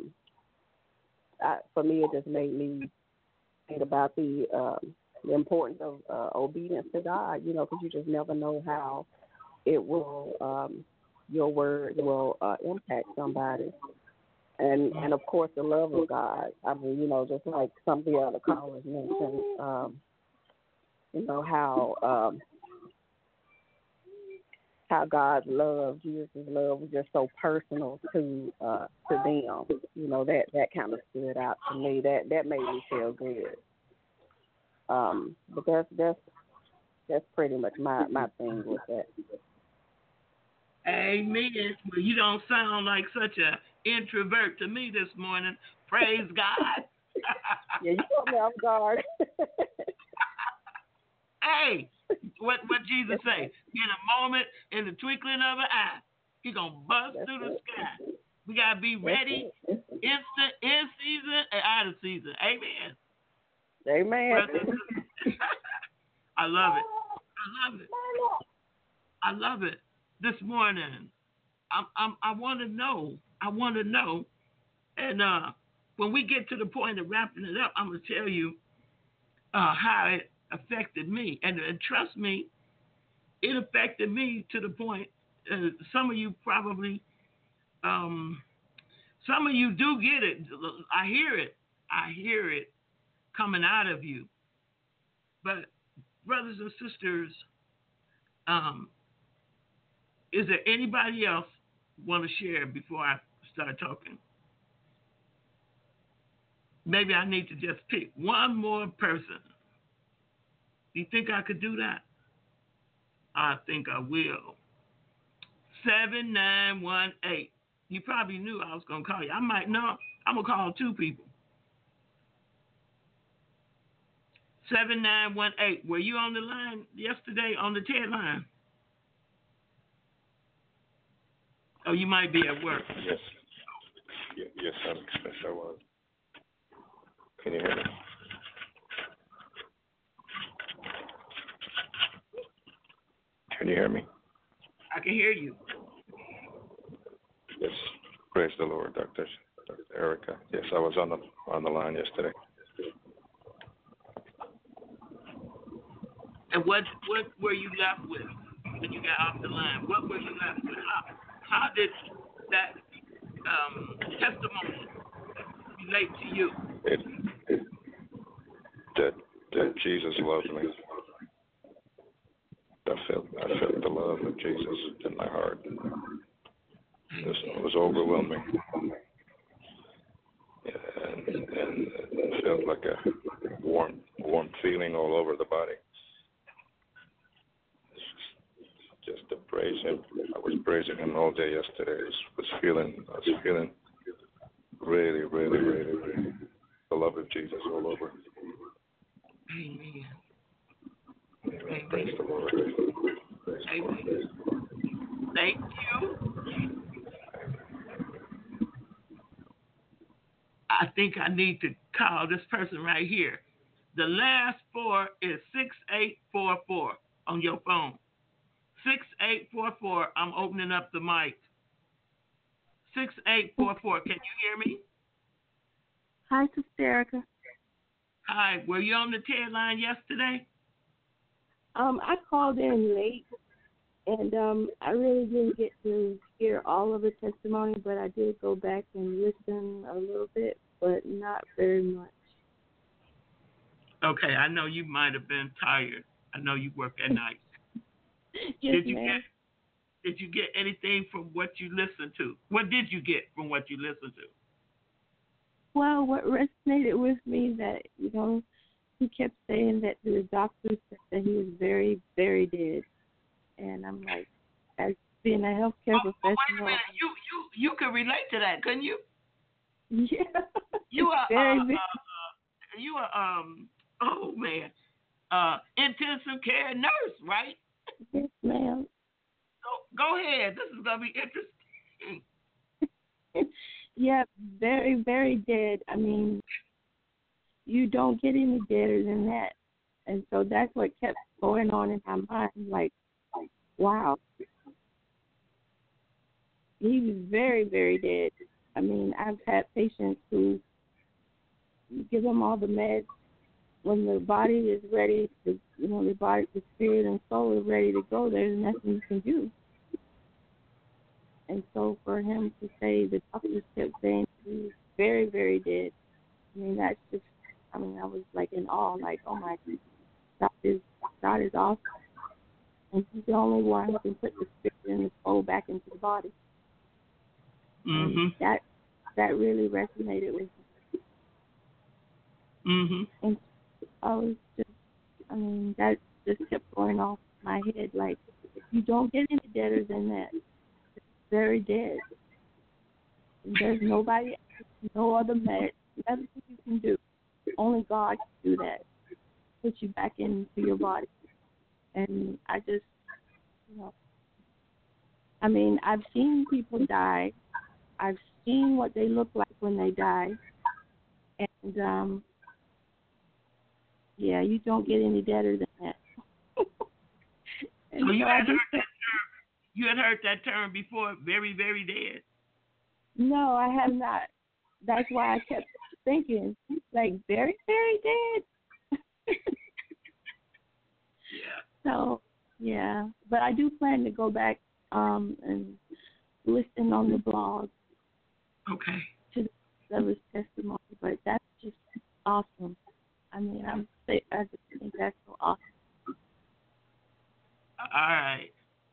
for me, it just made me think about the importance of obedience to God. You know, because you just never know how it will, your word will impact somebody. And of course, the love of God. I mean, you know, just like some of the other callers mentioned, you know, how God's love, Jesus' love, was just so personal to them. You know, that kind of stood out to me. That made me feel good. But that's pretty much my thing with that. Amen. Well, you don't sound like such a introvert to me this morning. Praise God. Yeah, you got me off guard. Hey, what Jesus say? In a moment, in the twinkling of an eye, he gonna bust through the sky. We gotta be ready, instant, in season, and out of season. Amen. Amen. I love it. I love it. I love it. This morning, I want to know. I want to know. And when we get to the point of wrapping it up, I'm going to tell you how it affected me. And trust me, it affected me to the point, some of you probably, some of you do get it. I hear it. I hear it coming out of you. But brothers and sisters, is there anybody else want to share before I start talking? Maybe I need to just pick one more person. Do you think I could do that? I think I will. 7918. You probably knew I was going to call you. I might know. I'm going to call two people. 7918. Were you on the line yesterday on the TED line? Oh, you might be at work. Yes. Yes, I was. Can you hear me? Can you hear me? I can hear you. Yes. Praise the Lord, Dr. Erica. Yes, I was on the line yesterday. And what were you left with when you got off the line? What were you left with? How did that testimony relate to you? That Jesus loved me. I felt the love of Jesus in my heart. It was overwhelming. And it felt like a warm feeling all over the body. Just to praise him. I was praising him all day yesterday. I was feeling really, really, really, really the love of Jesus all over. Amen. Amen. Praise the Lord. Amen. Thank you. I think I need to call this person right here. The last 4 is 6844 on your phone. 6844. I'm opening up the mic. 6844. Can you hear me? Hi, Sister Erica. Hi. Were you on the TED line yesterday? I called in late, and I really didn't get to hear all of the testimony, but I did go back and listen a little bit, but not very much. Okay, I know you might have been tired. I know you work at night. Yes, Did you get anything from what you listened to? What did you get from what you listened to? Well, what resonated with me that, he kept saying that the doctor said that he was very, very dead. And I'm like, as being a healthcare professional. Wait a minute. You could relate to that, couldn't you? Yeah. You are very intensive care nurse, right? Yes, ma'am. So go ahead. This is gonna be interesting. Yeah, very, very dead. I mean, you don't get any deader than that. And so that's what kept going on in my mind. Like, wow. He was very, very dead. I mean, I've had patients who give them all the meds when the body is ready to, the body, the spirit and soul is ready to go. There's nothing you can do. And so for him to say, the doctors kept saying he's very, very dead. I mean, that's just, I was like in awe, like, oh my God, God is awesome. And he's the only one who can put the spirit and the soul back into the body. Mm-hmm. And that really resonated with me. Mm-hmm. And I was just, that just kept going off my head. Like, you don't get any deader than that. It's very dead. And there's nobody else, no other med, nothing you can do. Only God can do that. Put you back into your body. And I just, I've seen people die. I've seen what they look like when they die. And, you don't get any deader than that. So you had heard that term. You had heard that term before, very, very dead? No, I have not. That's why I kept thinking, like, very, very dead. Yeah. So, yeah. But I do plan to go back and listen on the blog. Okay. To the testimony, but that's just awesome. I just think that's so awesome. All right.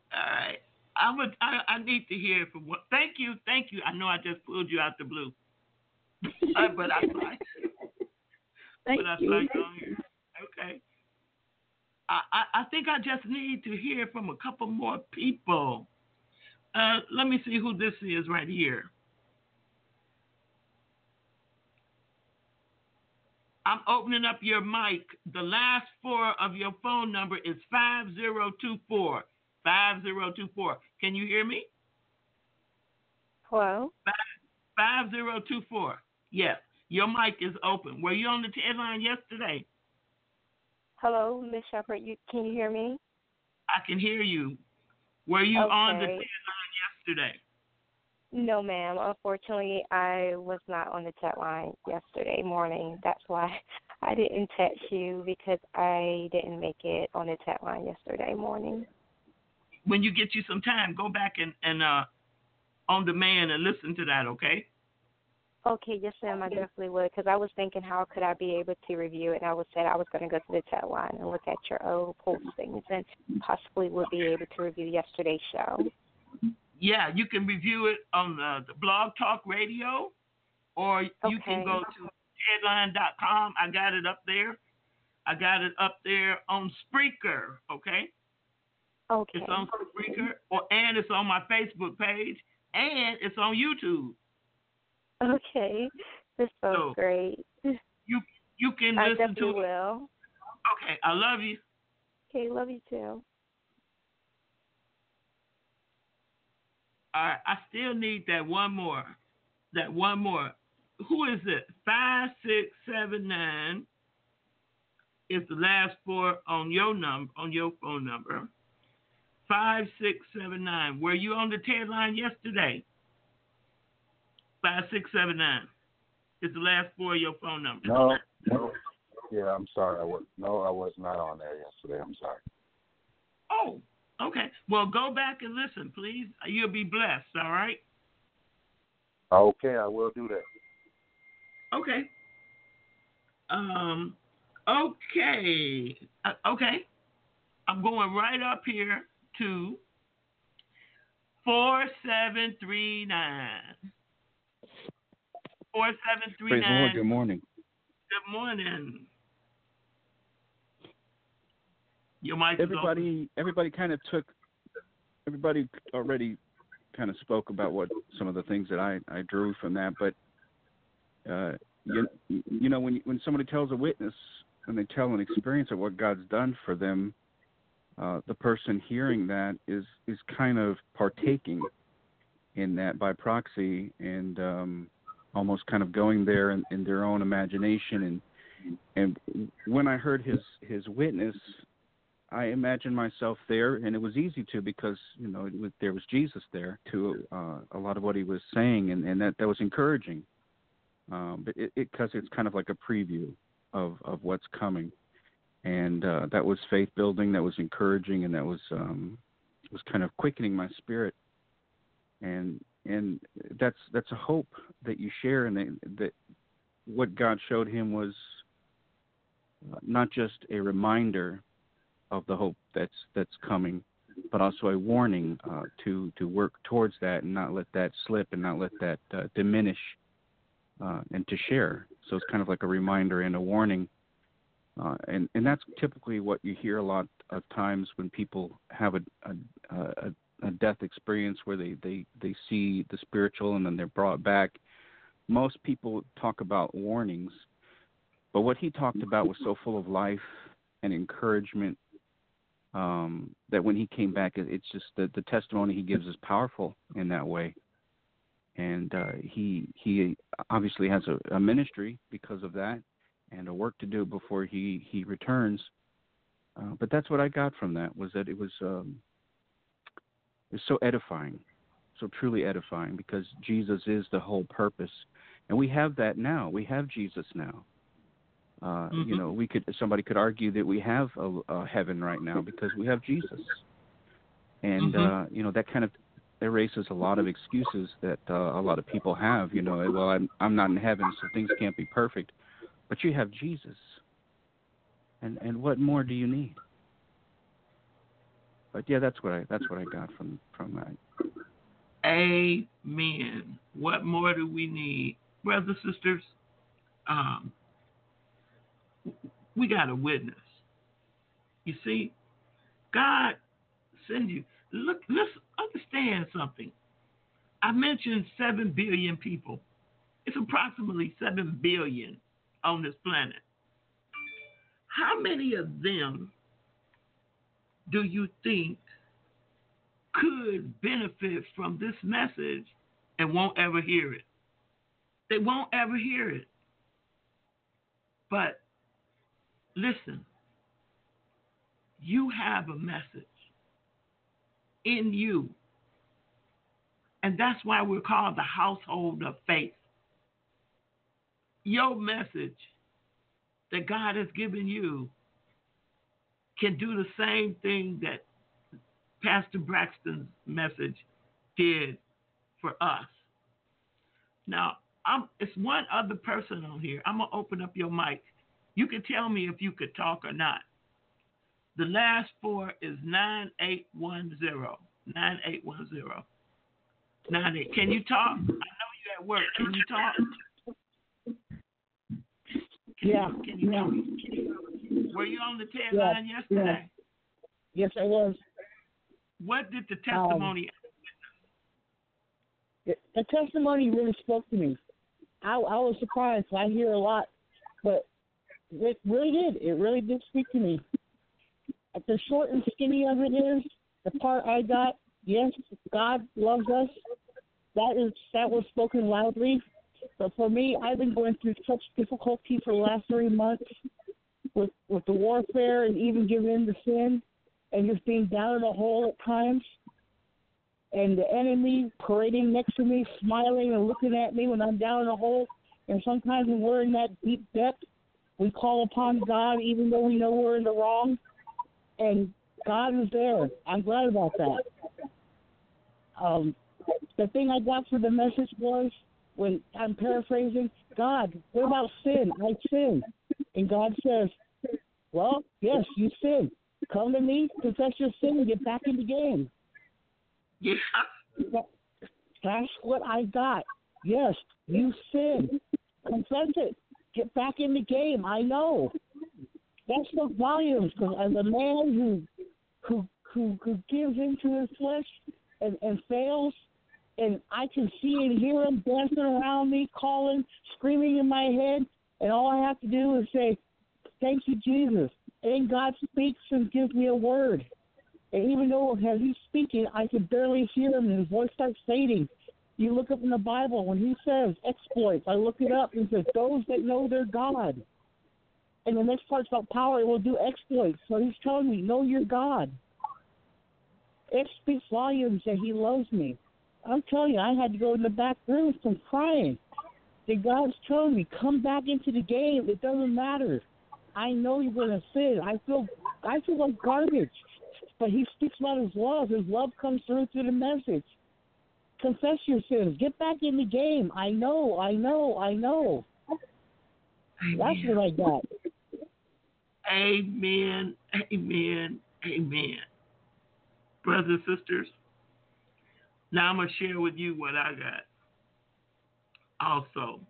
I need to hear from what. Thank you. I know I just pulled you out the blue, but I like you. Thank you. On here. Okay. I think I just need to hear from a couple more people. Let me see who this is right here. I'm opening up your mic. The last 4 of your phone number is 5024. 5024. Can you hear me? Hello? 5024. Yes. Your mic is open. Were you on the TED line yesterday? Hello, Miss Shepherd. Can you hear me? I can hear you. Were you on the TED line yesterday? No, ma'am. Unfortunately, I was not on the chat line yesterday morning. That's why I didn't text you, because I didn't make it on the chat line yesterday morning. When you get you some time, go back and on demand and listen to that, okay? Okay, yes, ma'am. I definitely would, because I was thinking, how could I be able to review it? And I was going to go to the chat line and look at your old postings and possibly would be able to review yesterday's show. Yeah, you can review it on the Blog Talk Radio, or you can go to tedline.com. I got it up there. I got it up there on Spreaker, okay? Okay. It's on Spreaker, and it's on my Facebook page, and it's on YouTube. Okay. This sounds great. You can I listen to it. I definitely will. Okay, I love you. Okay, love you too. All right, I still need that one more. who is it? 5679 is the last four on your phone number. 5679. Were you on the TED line yesterday? 5679 is the last four of your phone number. No. Yeah, I'm sorry. I was not on there yesterday. I'm sorry. Oh, okay. Well, go back and listen, please. You'll be blessed, all right? Okay, I will do that. Okay. Okay. I'm going right up here to 4739. 4739. Praise the Lord. Good morning. Good morning. Your mic is open. Everybody already kind of spoke about what some of the things that I drew from that, but you know when somebody tells a witness and they tell an experience of what God's done for them, the person hearing that is kind of partaking in that by proxy and almost kind of going there in their own imagination. And when I heard his witness, I imagined myself there, and it was easy to because there was Jesus there to a lot of what he was saying, and that was encouraging. But because it's kind of like a preview of what's coming, and that was faith building, that was encouraging, and that was kind of quickening my spirit, and that's a hope that you share, and that what God showed him was not just a reminder of the hope that's coming, but also a warning to work towards that and not let that slip and not let that diminish, and to share. So it's kind of like a reminder and a warning, and that's typically what you hear a lot of times when people have a death experience where they see the spiritual and then they're brought back. Most people talk about warnings, but what he talked about was so full of life and encouragement that when he came back, it's just the testimony he gives is powerful in that way. And he obviously has a ministry because of that and a work to do before he returns. But that's what I got from that, was that it was so edifying, so truly edifying, because Jesus is the whole purpose. And we have that now. We have Jesus now. Somebody could argue that we have a heaven right now because we have Jesus, and that kind of erases a lot of excuses that a lot of people have. Well, I'm not in heaven, so things can't be perfect, but you have Jesus, and what more do you need? But yeah, that's what I got from that. Amen. What more do we need, brothers and sisters? We got a witness. You see, God send you. Look, let's understand something. I mentioned 7 billion people. It's approximately 7 billion on this planet. How many of them do you think could benefit from this message and won't ever hear it? They won't ever hear it. But listen, you have a message in you. And that's why we're called the household of faith. Your message that God has given you can do the same thing that Pastor Braxton's message did for us. Now, it's one other person on here. I'm going to open up your mic. You can tell me if you could talk or not. The last 4 is 9810. 9810. 98. Can you talk? I know you're at work. Can you talk? Can you talk? Were you on the TED line yesterday? Yes, I was. What did the testimony? The testimony really spoke to me. I was surprised. I hear a lot, but it really did. It really did speak to me. The short and skinny of it is, the part I got, yes, God loves us. That was spoken loudly. But for me, I've been going through such difficulty for the last 3 months with the warfare and even giving in to sin and just being down in a hole at times. And the enemy parading next to me, smiling and looking at me when I'm down in a hole. And sometimes when we're in that deep depth, we call upon God even though we know we're in the wrong. And God is there. I'm glad about that. The thing I got for the message was, when I'm paraphrasing, God, what about sin? I sin. And God says, well, yes, you sin. Come to me, confess your sin, and get back in the game. Yeah. That's what I got. Yes, you sin. Confess it. Get back in the game. I know. That's the volumes. Because as a man who gives into his flesh and fails, and I can see and hear him dancing around me, calling, screaming in my head, and all I have to do is say, thank you, Jesus. And then God speaks and gives me a word. And even though as he's speaking, I can barely hear him, and his voice starts fading. You look up in the Bible, when he says exploits, I look it up, and it says, those that know their God. And the next part's about power, it will do exploits. So he's telling me, know your God. It speaks volumes that he loves me. I'm telling you, I had to go in the back room from crying. That God's telling me, come back into the game. It doesn't matter. I know you're going to sin. I feel like garbage. But he speaks about his love. His love comes through the message. Confess your sins. Get back in the game. I know. Amen. That's what I got. Amen. Brothers and sisters, now I'm going to share with you what I got also.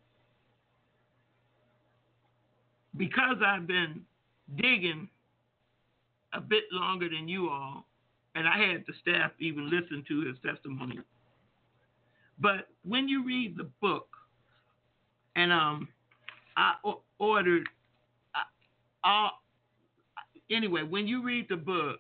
Because I've been digging a bit longer than you all, and I had the staff even listen to his testimony. But when you read the book, and I ordered, anyway, when you read the book,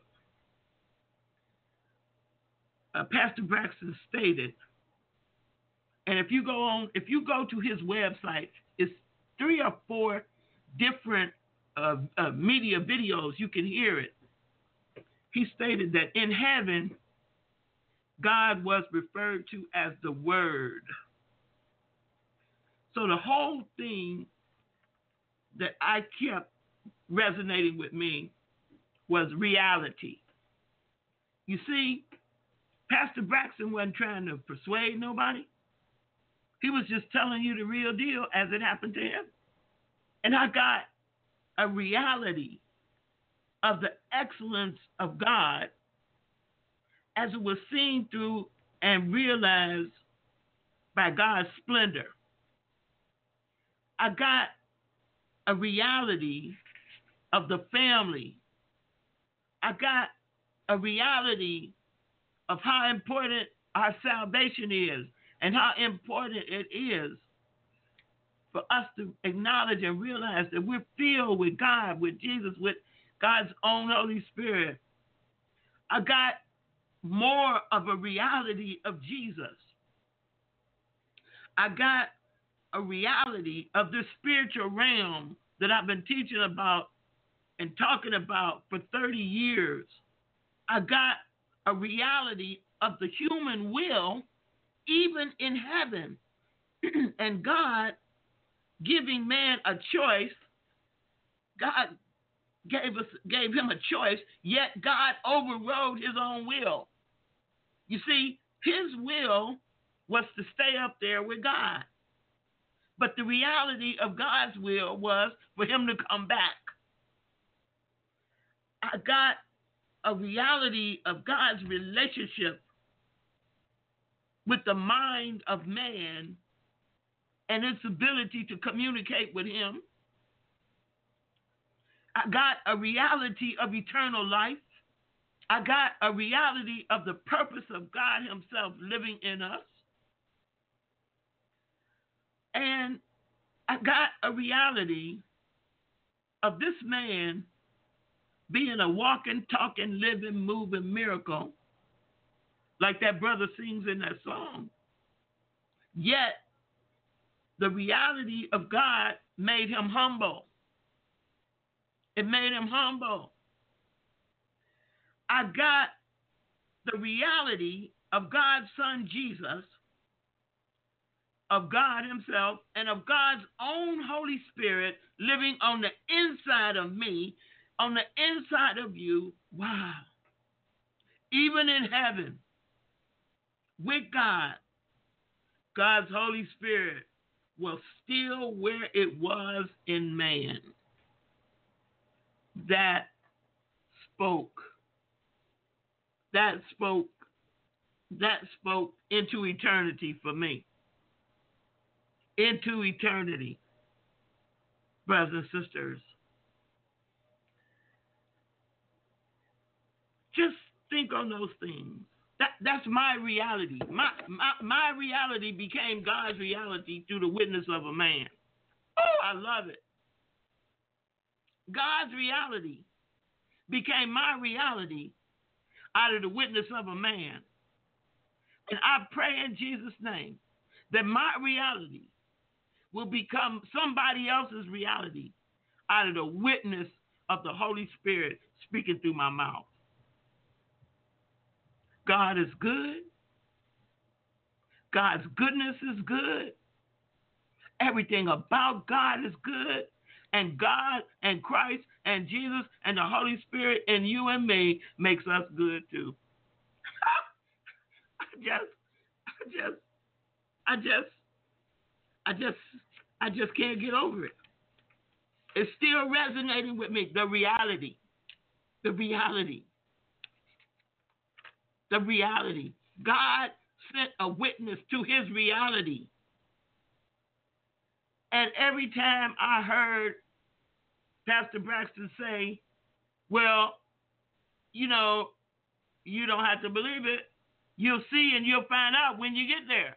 Pastor Braxton stated, and if you go to his website, it's 3 or 4 different media videos, you can hear it. He stated that in heaven, God was referred to as the Word. So the whole thing that I kept resonating with me was reality. You see, Pastor Braxton wasn't trying to persuade nobody. He was just telling you the real deal as it happened to him. And I got a reality of the excellence of God as it was seen through and realized by God's splendor. I got a reality of the family. I got a reality of how important our salvation is and how important it is for us to acknowledge and realize that we're filled with God, with Jesus, with God's own Holy Spirit. I got more of a reality of Jesus. I got a reality of the spiritual realm that I've been teaching about and talking about for 30 years. I got a reality of the human will, even in heaven, and God giving man a choice. God gave him a choice, yet God overrode his own will. You see, his will was to stay up there with God. But the reality of God's will was for him to come back. I got a reality of God's relationship with the mind of man and its ability to communicate with him. I got a reality of eternal life. I got a reality of the purpose of God himself living in us. And I got a reality of this man being a walking, talking, living, moving miracle, like that brother sings in that song. Yet, the reality of God made him humble. It made him humble. I got the reality of God's Son Jesus, of God himself, and of God's own Holy Spirit living on the inside of me, on the inside of you. Wow. Even in heaven, with God, God's Holy Spirit was still where it was in man. That spoke into eternity for me. Into eternity, brothers and sisters. Just think on those things. That's my reality. My reality became God's reality through the witness of a man. Oh, I love it. God's reality became my reality out of the witness of a man. And I pray in Jesus' name that my reality will become somebody else's reality out of the witness of the Holy Spirit speaking through my mouth. God is good. God's goodness is good. Everything about God is good. And God and Christ and Jesus and the Holy Spirit and you and me makes us good too. I just can't get over it. It's still resonating with me. The reality. God sent a witness to his reality. And every time I heard Pastor Braxton say, well, you know, you don't have to believe it. You'll see and you'll find out when you get there.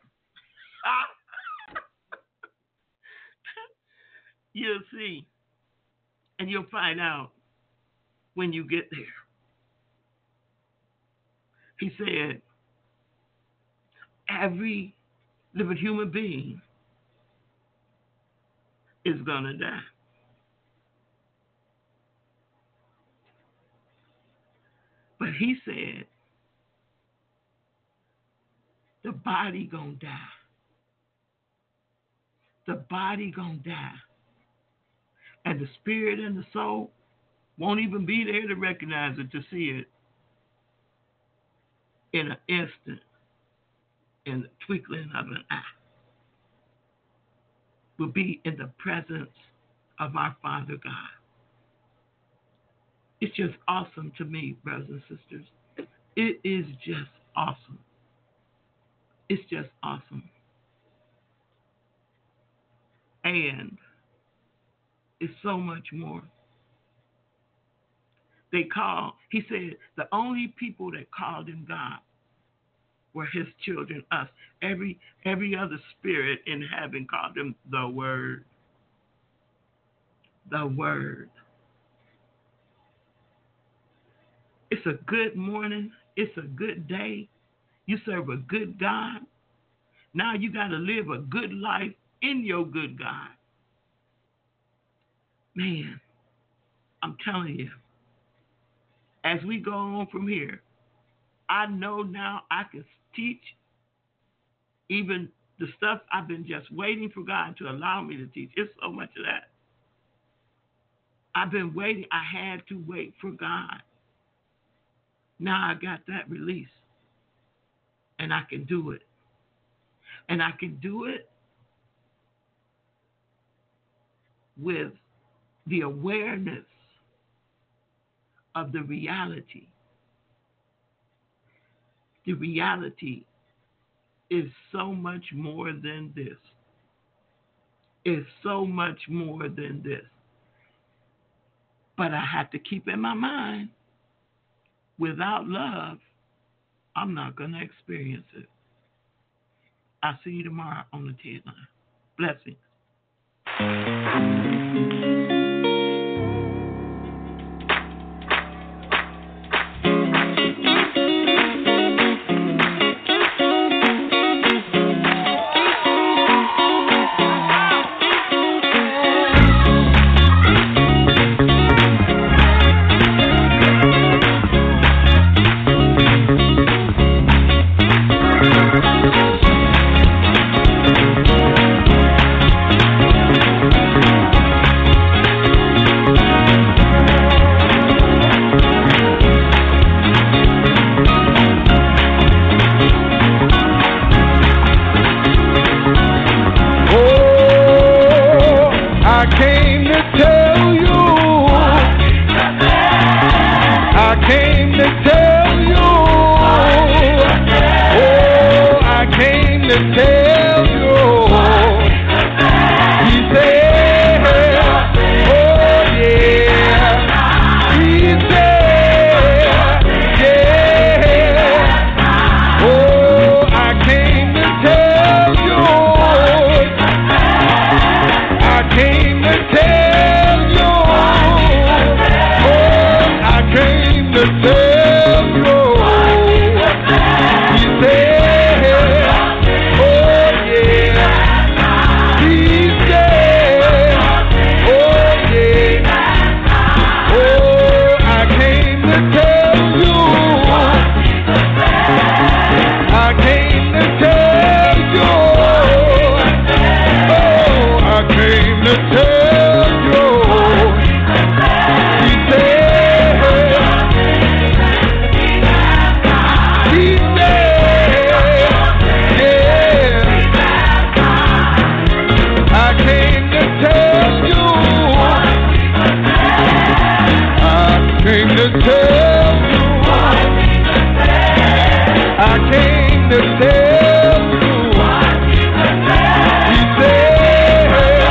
You'll see and you'll find out when you get there. He said, every living human being is going to die. But he said, the body going to die. The body going to die. And the spirit and the soul won't even be there to recognize it, to see it in an instant, in the twinkling of an eye. Will be in the presence of our Father God. It's just awesome to me, brothers and sisters. It is just awesome. It's just awesome. And it's so much more. He said, the only people that called him God were his children, us. Every other spirit in heaven called him the Word. The Word. It's a good morning. It's a good day. You serve a good God. Now you got to live a good life in your good God. Man, I'm telling you, as we go on from here, I know now I can teach even the stuff I've been just waiting for God to allow me to teach. It's so much of that. I've been waiting. I had to wait for God. Now I got that release. And I can do it. And I can do it with the awareness of the reality. The reality is so much more than this. It's so much more than this. But I have to keep in my mind, without love, I'm not going to experience it. I'll see you tomorrow on the TED Line. Blessings. to tell you. He said, oh yeah. He said, yeah. Oh, I came to tell you. I came to tell you. Oh, I came to tell you. He said, oh yeah. He said, oh yeah. Oh, I came to tell you. I came to tell you. Oh, I came to tell you. He said, yeah. I came to tell you. I came to tell you. I came to tell you. He said,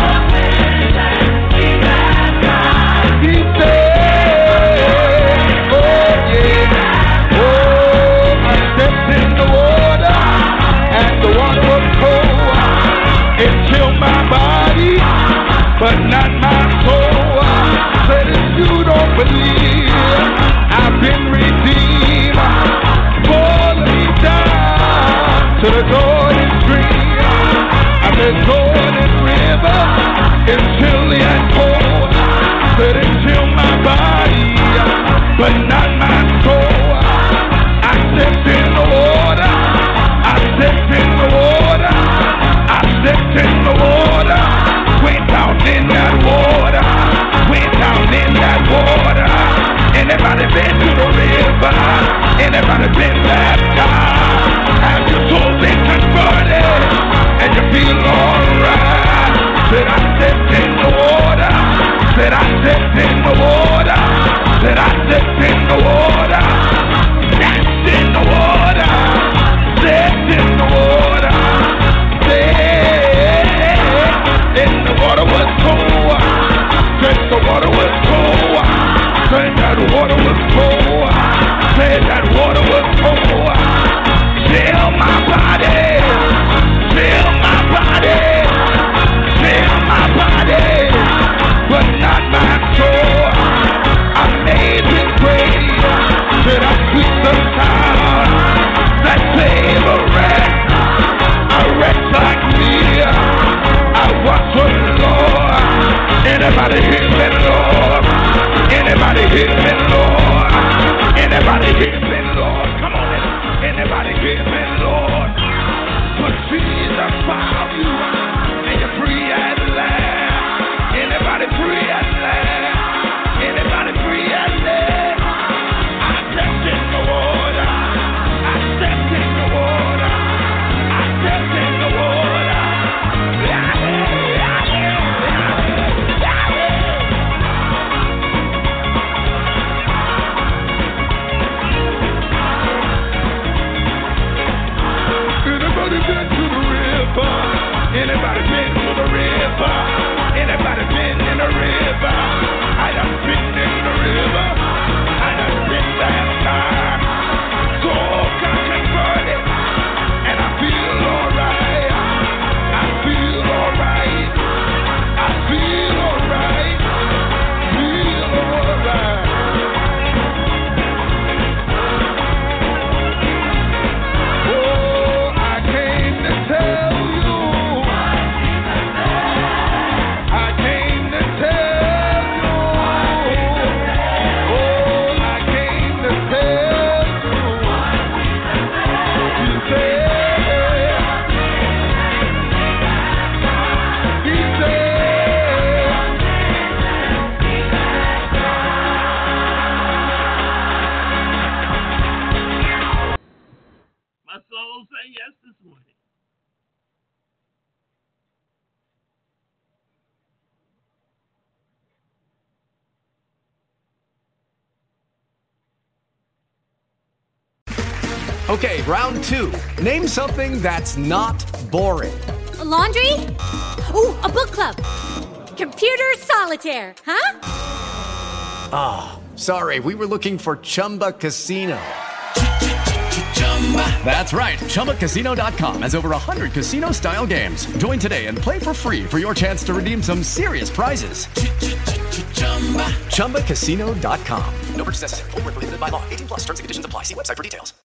oh yeah. Oh, I stepped in the water and the water was cold. It chilled my body, but not my soul. Said if you don't believe, I've been redeemed. Fall me down to the Jordan stream. I'm the Jordan River. It's chilly and cold. Said it chill my body, but not my soul. I stepped in the water. I stepped in the water. I stepped in the water. Went down in that water. Went down in that water. Anybody been to the river? Anybody been baptized? Have your soul been converted? And you feel alright? Said I stepped in the water. Said I stepped in the water. Said I stepped in the water. Stepped in the water. Stepped in the water. Then the water was cold. Said the water was cold. Said that water was cold. Said that water was cold. Chill my body. Chill my body. Chill my body. But not my soul. Amazing grace. Said I sweet the sound that save a wreck. A wretch like me. I watch for the Lord. Anybody hear me, Lord? Anybody hear me, Lord? Anybody hear me, Lord? Come on in. Anybody hear me, Lord? But Jesus found you, and you're free at last. Anybody free at last? Anybody free at last? I stepped in the water. I stepped in the water. I stepped in the water. Anybody been to the river? Anybody been in the river? I done been in the river. I done been baptized. So got converted, and I feel alright. I feel alright. I feel alright. Feel alright. Oh, I came to tell you. Okay, round two. Name something that's not boring. A laundry? Ooh, a book club. Computer solitaire, huh? Ah, sorry, we were looking for Chumba Casino. That's right, ChumbaCasino.com has over 100 casino-style games. Join today and play for free for your chance to redeem some serious prizes. ChumbaCasino.com. No purchase necessary. Void where prohibited by law. 18+ terms and conditions apply. See website for details.